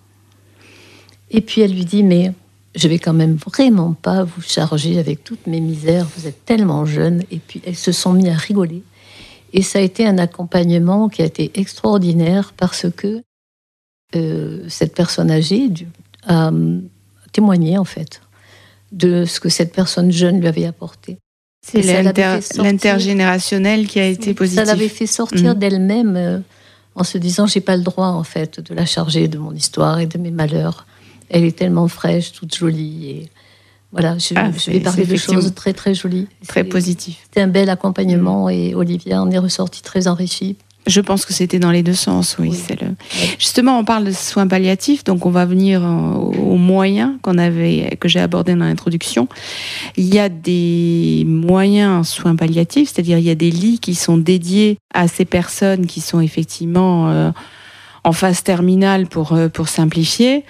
Et puis elle lui dit, mais je vais quand même vraiment pas vous charger avec toutes mes misères, vous êtes tellement jeune. Et puis elles se sont mis à rigoler. Et ça a été un accompagnement qui a été extraordinaire parce que Euh, cette personne âgée a témoigné en fait de ce que cette personne jeune lui avait apporté. C'est l'inter- l'intergénérationnel qui a été positif. Ça l'avait fait sortir mmh. d'elle-même euh, en se disant j'ai pas le droit en fait de la charger de mon histoire et de mes malheurs. Elle est tellement fraîche, toute jolie et voilà. Je, ah, je vais parler de choses très très jolies, très positif. C'était un bel accompagnement mmh. et Olivia en est ressortie très enrichie. Je pense que c'était dans les deux sens, oui. oui. C'est le... Justement, on parle de soins palliatifs, donc on va venir aux moyens qu'on avait, que j'ai abordés dans l'introduction. Il y a des moyens soins palliatifs, c'est-à-dire il y a des lits qui sont dédiés à ces personnes qui sont effectivement euh, en phase terminale, pour, pour simplifier.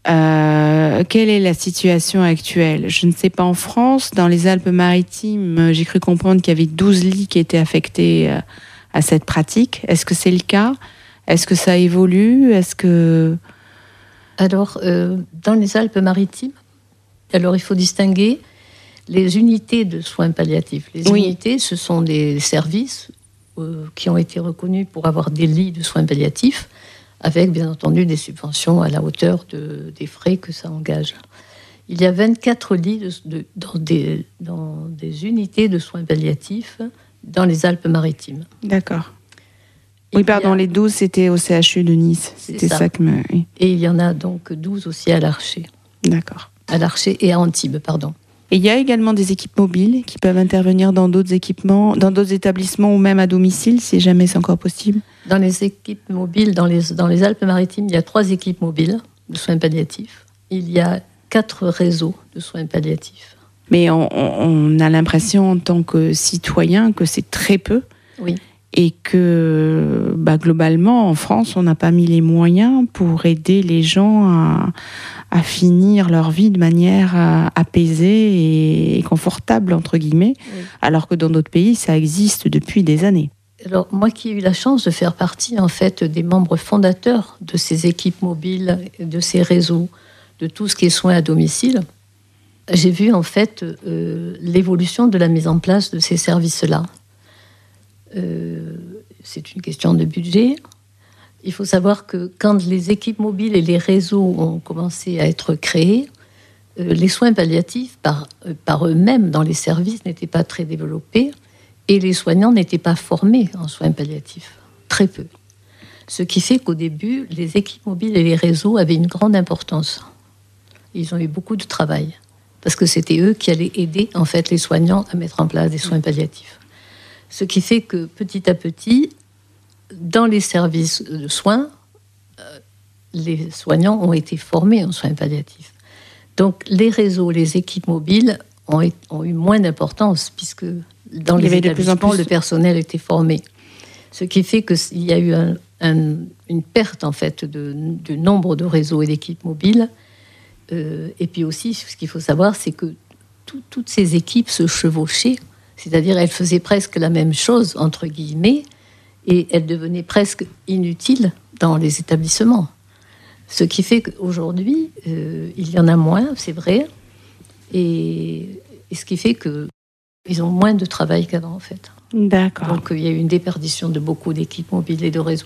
Euh, quelle est la situation actuelle ? Je ne sais pas en France. Dans les Alpes-Maritimes, j'ai cru comprendre qu'il y avait douze lits qui étaient affectés euh, à cette pratique. Est-ce que c'est le cas ? Est-ce que ça évolue ? Est-ce que... Alors, euh, dans les Alpes-Maritimes, alors il faut distinguer les unités de soins palliatifs. Les oui. unités, ce sont des services euh, qui ont été reconnus pour avoir des lits de soins palliatifs, avec bien entendu des subventions à la hauteur de, des frais que ça engage. Il y a vingt-quatre lits de, de, dans, des, dans des unités de soins palliatifs dans les Alpes-Maritimes. D'accord. Oui, pardon, a... les douze, c'était au C H U de Nice. C'était ça. ça que me... Oui. Et il y en a donc douze aussi à l'Archer. D'accord. À l'Archer et à Antibes, pardon. Et il y a également des équipes mobiles qui peuvent intervenir dans d'autres équipements, dans d'autres établissements ou même à domicile, si jamais c'est encore possible. Dans les équipes mobiles, dans les, dans les Alpes-Maritimes, il y a trois équipes mobiles de soins palliatifs. Il y a quatre réseaux de soins palliatifs. Mais on, on a l'impression en tant que citoyen que c'est très peu. Oui. Et que bah, globalement, en France, on n'a pas mis les moyens pour aider les gens à, à finir leur vie de manière à, apaisée et, et confortable, entre guillemets, oui. alors que dans d'autres pays, ça existe depuis des années. Alors, moi qui ai eu la chance de faire partie, en fait, des membres fondateurs de ces équipes mobiles, de ces réseaux, de tout ce qui est soins à domicile, j'ai vu, en fait, euh, l'évolution de la mise en place de ces services-là. Euh, c'est une question de budget. Il faut savoir que quand les équipes mobiles et les réseaux ont commencé à être créés, euh, les soins palliatifs, par, euh, par eux-mêmes, dans les services, n'étaient pas très développés et les soignants n'étaient pas formés en soins palliatifs. Très peu. Ce qui fait qu'au début, les équipes mobiles et les réseaux avaient une grande importance. Ils ont eu beaucoup de travail parce que c'était eux qui allaient aider, en fait, les soignants à mettre en place des soins palliatifs. Ce qui fait que petit à petit, dans les services de soins, euh, les soignants ont été formés en soins palliatifs. Donc les réseaux, les équipes mobiles ont, ont eu moins d'importance puisque dans les établissements, le personnel était formé. Ce qui fait qu'il y a eu un, un, une perte en fait de, de nombre de réseaux et d'équipes mobiles. Euh, et puis aussi, ce qu'il faut savoir, c'est que tout, toutes ces équipes se chevauchaient. C'est-à-dire, elles faisaient presque la même chose, entre guillemets, et elles devenaient presque inutiles dans les établissements. Ce qui fait qu'aujourd'hui, euh, il y en a moins, c'est vrai, et, et ce qui fait qu'ils ont moins de travail qu'avant, en fait. D'accord. Donc, il y a eu une déperdition de beaucoup d'équipes mobiles et de réseaux.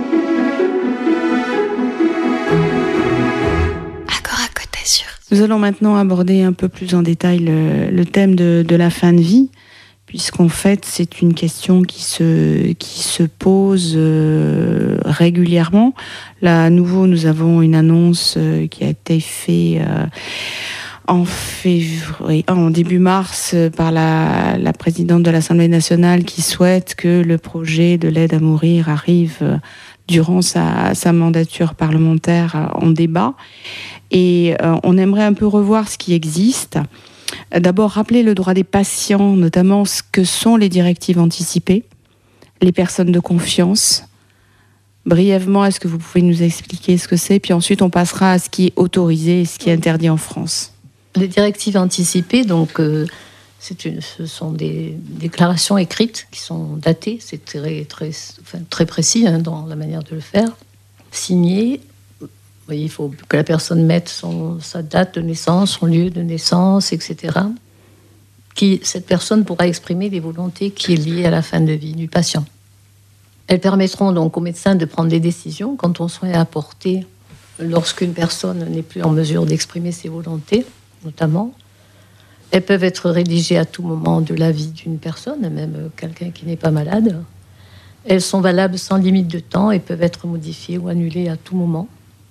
Agora Côte d'Azur. Nous allons maintenant aborder un peu plus en détail le, le thème de, de la fin de vie, puisqu'en fait, c'est une question qui se, qui se pose euh, régulièrement. Là, à nouveau, nous avons une annonce euh, qui a été faite euh, en, février, en début mars par la, la présidente de l'Assemblée nationale qui souhaite que le projet de l'aide à mourir arrive euh, durant sa, sa mandature parlementaire euh, en débat. Et euh, on aimerait un peu revoir ce qui existe. D'abord, rappeler le droit des patients, notamment ce que sont les directives anticipées, les personnes de confiance. Brièvement, est-ce que vous pouvez nous expliquer ce que c'est? Puis ensuite, on passera à ce qui est autorisé et ce qui est interdit en France. Les directives anticipées, donc, euh, c'est une, ce sont des déclarations écrites qui sont datées, c'est très, très, enfin, très précis hein, dans la manière de le faire, signées. Il faut que la personne mette son, sa date de naissance, son lieu de naissance, et cetera. Qui, cette personne pourra exprimer les volontés qui sont liées à la fin de vie du patient. Elles permettront donc aux médecins de prendre des décisions quand on souhaite apporter, lorsqu'une personne n'est plus en mesure d'exprimer ses volontés, notamment. Elles peuvent être rédigées à tout moment de la vie d'une personne, même quelqu'un qui n'est pas malade. Elles sont valables sans limite de temps et peuvent être modifiées ou annulées à tout moment.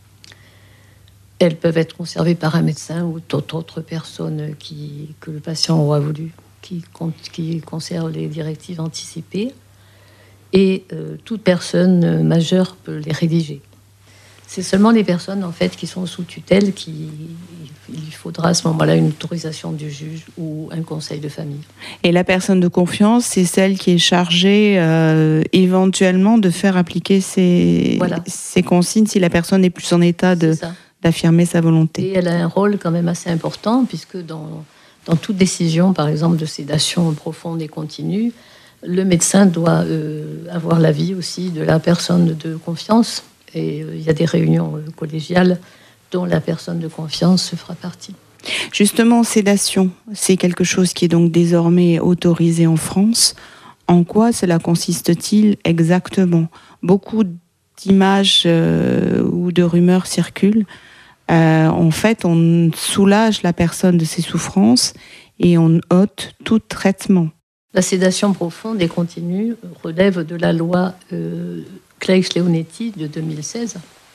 Elles peuvent être conservées par un médecin ou toute autre personne qui, que le patient aura voulu, qui, qui conserve les directives anticipées. Et euh, toute personne majeure peut les rédiger. C'est seulement les personnes en fait, qui sont sous tutelle qui il faudra à ce moment-là une autorisation du juge ou un conseil de famille. Et la personne de confiance, c'est celle qui est chargée euh, éventuellement de faire appliquer ces, voilà. ces consignes si la personne n'est plus en état de... d'affirmer sa volonté. Et elle a un rôle quand même assez important, puisque dans, dans toute décision, par exemple, de sédation profonde et continue, le médecin doit euh, avoir l'avis aussi de la personne de confiance. Et euh, il y a des réunions euh, collégiales dont la personne de confiance se fera partie. Justement, sédation, c'est quelque chose qui est donc désormais autorisé en France. En quoi cela consiste-t-il exactement? Beaucoup d'images euh, ou de rumeurs circulent. Euh, en fait, on soulage la personne de ses souffrances et on ôte tout traitement. La sédation profonde et continue relève de la loi euh, Claeys-Leonetti de deux mille seize.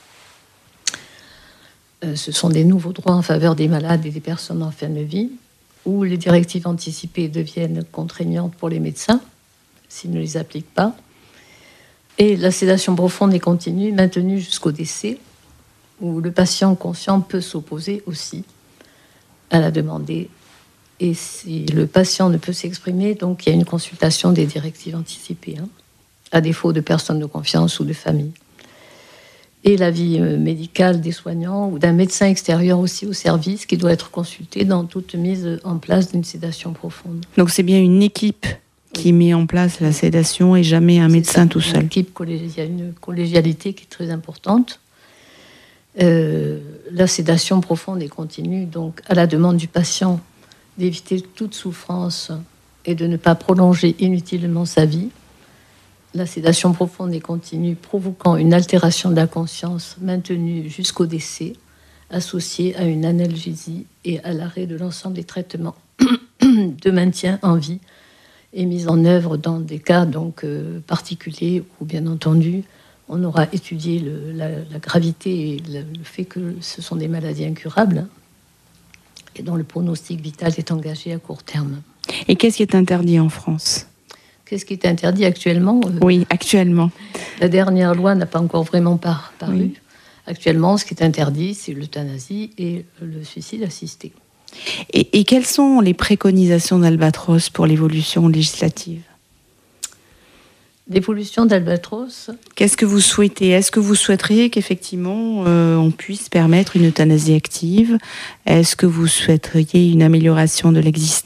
Euh, ce sont des nouveaux droits en faveur des malades et des personnes en fin de vie, où les directives anticipées deviennent contraignantes pour les médecins, s'ils ne les appliquent pas. Et la sédation profonde et continue maintenue jusqu'au décès, où le patient conscient peut s'opposer aussi à la demander. Et si le patient ne peut s'exprimer, donc il y a une consultation des directives anticipées, hein, à défaut de personnes de confiance ou de famille. Et l'avis médical des soignants ou d'un médecin extérieur aussi au service qui doit être consulté dans toute mise en place d'une sédation profonde. Donc c'est bien une équipe qui met en place la sédation et jamais un médecin ça, tout seul. Une équipe, il y a une collégialité qui est très importante. Euh, la sédation profonde et continue, donc à la demande du patient, d'éviter toute souffrance et de ne pas prolonger inutilement sa vie. La sédation profonde et continue provoquant une altération de la conscience maintenue jusqu'au décès, associée à une analgésie et à l'arrêt de l'ensemble des traitements de maintien en vie et mise en œuvre dans des cas donc euh, particuliers où, bien entendu, on aura étudié le, la, la gravité et le, le fait que ce sont des maladies incurables et dont le pronostic vital est engagé à court terme. Et qu'est-ce qui est interdit en France ? Qu'est-ce qui est interdit actuellement ? Oui, actuellement. La dernière loi n'a pas encore vraiment par, paru. Oui. Actuellement, ce qui est interdit, c'est l'euthanasie et le suicide assisté. Et, et quelles sont les préconisations d'Albatros pour l'évolution législative ? L'évolution d'Albatros. Qu'est-ce que vous souhaitez ? Est-ce que vous souhaiteriez qu'effectivement euh, on puisse permettre une euthanasie active ? Est-ce que vous souhaiteriez une amélioration de l'existant ?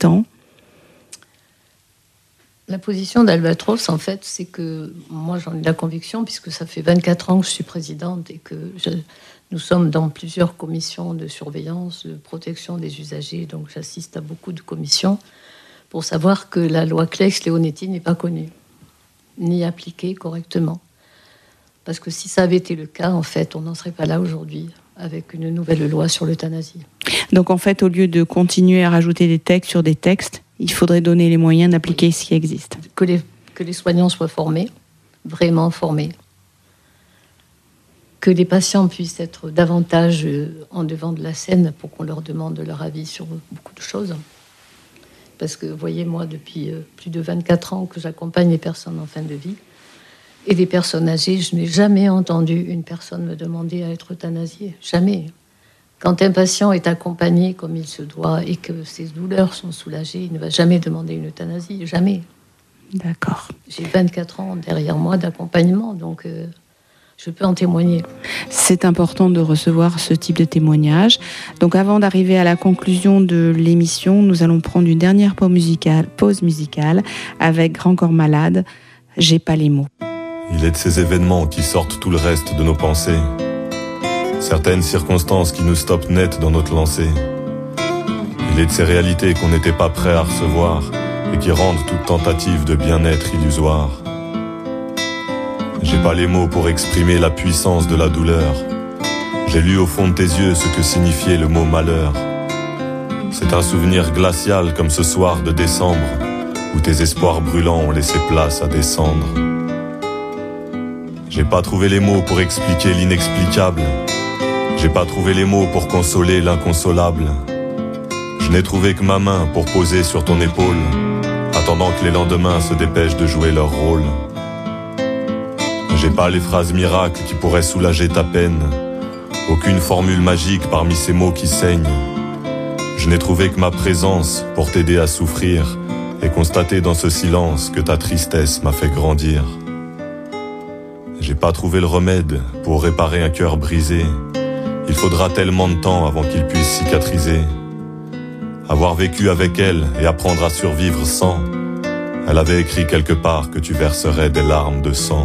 La position d'Albatros, en fait, c'est que moi j'en ai la conviction, puisque ça fait vingt-quatre ans que je suis présidente et que je, nous sommes dans plusieurs commissions de surveillance, de protection des usagers, donc j'assiste à beaucoup de commissions pour savoir que la loi Claeys-Leonetti n'est pas connue ni appliquée correctement. Parce que si ça avait été le cas, en fait, on n'en serait pas là aujourd'hui avec une nouvelle loi sur l'euthanasie. Donc en fait, au lieu de continuer à rajouter des textes sur des textes, il faudrait donner les moyens d'appliquer ce qui existe. Que les, que les soignants soient formés, vraiment formés. Que les patients puissent être davantage en devant de la scène pour qu'on leur demande leur avis sur beaucoup de choses. Parce que, vous voyez, moi, depuis plus de vingt-quatre ans que j'accompagne les personnes en fin de vie, et les personnes âgées, je n'ai jamais entendu une personne me demander à être euthanasiée. Jamais. Quand un patient est accompagné comme il se doit et que ses douleurs sont soulagées, il ne va jamais demander une euthanasie. Jamais. D'accord. J'ai vingt-quatre ans derrière moi d'accompagnement, donc... Euh, je peux en témoigner. C'est important de recevoir ce type de témoignage. Donc avant d'arriver à la conclusion de l'émission, nous allons prendre une dernière pause musicale, pause musicale avec Grand Corps Malade, J'ai pas les mots. Il est de ces événements qui sortent tout le reste de nos pensées. Certaines circonstances qui nous stoppent net dans notre lancée. Il est de ces réalités qu'on n'était pas prêt à recevoir et qui rendent toute tentative de bien-être illusoire. J'ai pas les mots pour exprimer la puissance de la douleur. J'ai lu au fond de tes yeux ce que signifiait le mot malheur. C'est un souvenir glacial comme ce soir de décembre, où tes espoirs brûlants ont laissé place à des cendres. J'ai pas trouvé les mots pour expliquer l'inexplicable. J'ai pas trouvé les mots pour consoler l'inconsolable. Je n'ai trouvé que ma main pour poser sur ton épaule, attendant que les lendemains se dépêchent de jouer leur rôle. J'ai pas les phrases miracles qui pourraient soulager ta peine, aucune formule magique parmi ces mots qui saignent. Je n'ai trouvé que ma présence pour t'aider à souffrir et constater dans ce silence que ta tristesse m'a fait grandir. J'ai pas trouvé le remède pour réparer un cœur brisé. Il faudra tellement de temps avant qu'il puisse cicatriser. Avoir vécu avec elle et apprendre à survivre sans. Elle avait écrit quelque part que tu verserais des larmes de sang.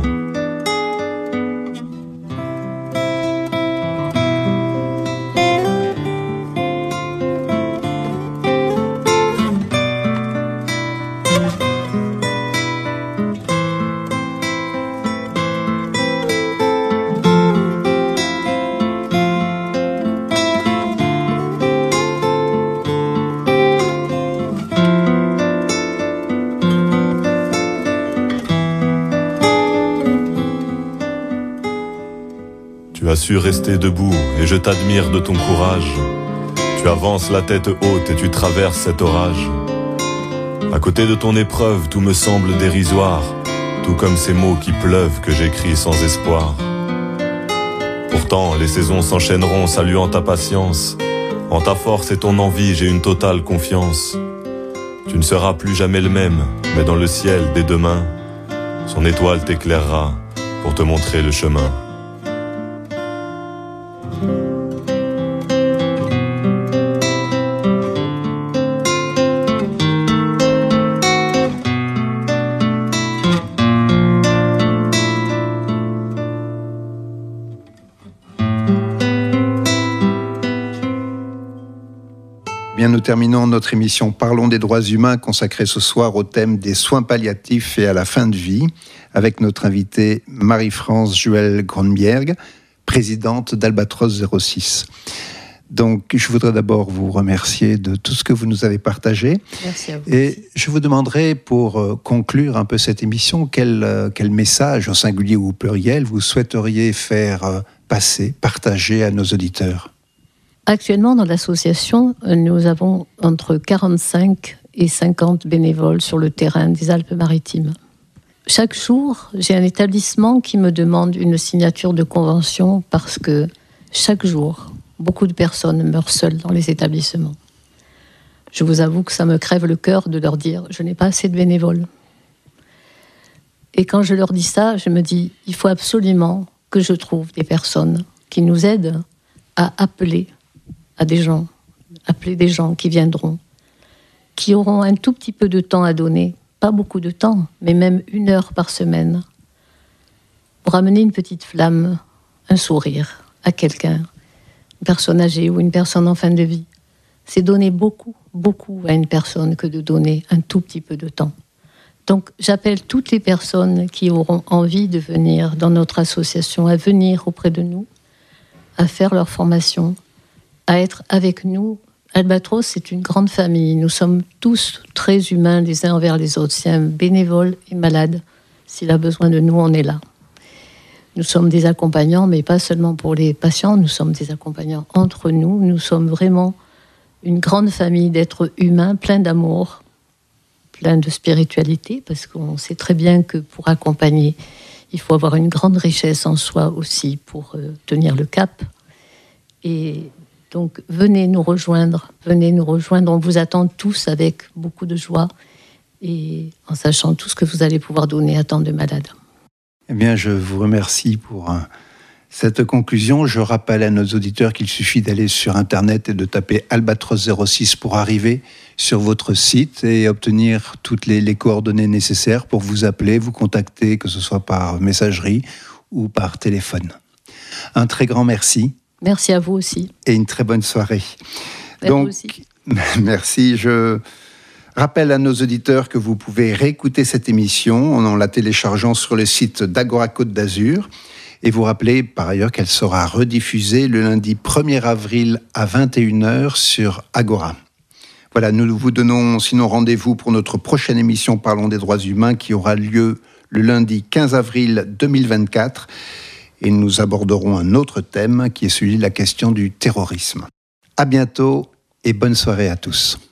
Tu as su rester debout et je t'admire de ton courage. Tu avances la tête haute et tu traverses cet orage. À côté de ton épreuve, tout me semble dérisoire, tout comme ces mots qui pleuvent que j'écris sans espoir. Pourtant, les saisons s'enchaîneront saluant ta patience. En ta force et ton envie, j'ai une totale confiance. Tu ne seras plus jamais le même, mais dans le ciel, dès demain, son étoile t'éclairera pour te montrer le chemin. Bien, nous terminons notre émission Parlons des droits humains consacrée ce soir au thème des soins palliatifs et à la fin de vie avec notre invitée Marie-France Juel-Grunberg, présidente d'Albatros zéro six. Donc, je voudrais d'abord vous remercier de tout ce que vous nous avez partagé. Merci à vous. Et je vous demanderai, pour conclure un peu cette émission, quel, quel message, au singulier ou au pluriel, vous souhaiteriez faire passer, partager à nos auditeurs. Actuellement, dans l'association, nous avons entre quarante-cinq et cinquante bénévoles sur le terrain des Alpes-Maritimes. Chaque jour, j'ai un établissement qui me demande une signature de convention parce que chaque jour, beaucoup de personnes meurent seules dans les établissements. Je vous avoue que ça me crève le cœur de leur dire « je n'ai pas assez de bénévoles ». Et quand je leur dis ça, je me dis « il faut absolument que je trouve des personnes qui nous aident à appeler à des gens, appeler des gens qui viendront, qui auront un tout petit peu de temps à donner, pas beaucoup de temps, mais même une heure par semaine, pour amener une petite flamme, un sourire à quelqu'un, une personne âgée ou une personne en fin de vie. C'est donner beaucoup, beaucoup à une personne que de donner un tout petit peu de temps. Donc j'appelle toutes les personnes qui auront envie de venir dans notre association, à venir auprès de nous, à faire leur formation, à être avec nous Albatros, c'est une grande famille. Nous sommes tous très humains les uns envers les autres. Si un bénévole est malade, s'il a besoin de nous, on est là. Nous sommes des accompagnants, mais pas seulement pour les patients, nous sommes des accompagnants entre nous. Nous sommes vraiment une grande famille d'êtres humains, pleins d'amour, pleins de spiritualité, parce qu'on sait très bien que pour accompagner, il faut avoir une grande richesse en soi aussi pour euh, tenir le cap. Et donc, venez nous rejoindre, venez nous rejoindre. On vous attend tous avec beaucoup de joie et en sachant tout ce que vous allez pouvoir donner à tant de malades. Eh bien, je vous remercie pour euh, cette conclusion. Je rappelle à nos auditeurs qu'il suffit d'aller sur Internet et de taper Albatros zéro six pour arriver sur votre site et obtenir toutes les, les coordonnées nécessaires pour vous appeler, vous contacter, que ce soit par messagerie ou par téléphone. Un très grand merci. Merci à vous aussi. Et une très bonne soirée. À Donc, vous aussi. Merci. Je rappelle à nos auditeurs que vous pouvez réécouter cette émission en la téléchargeant sur le site d'Agora Côte d'Azur. Et vous rappelez par ailleurs qu'elle sera rediffusée le lundi premier avril à vingt et une heures sur Agora. Voilà, nous vous donnons sinon rendez-vous pour notre prochaine émission Parlons des droits humains qui aura lieu le lundi quinze avril deux mille vingt-quatre. Et nous aborderons un autre thème qui est celui de la question du terrorisme. À bientôt et bonne soirée à tous.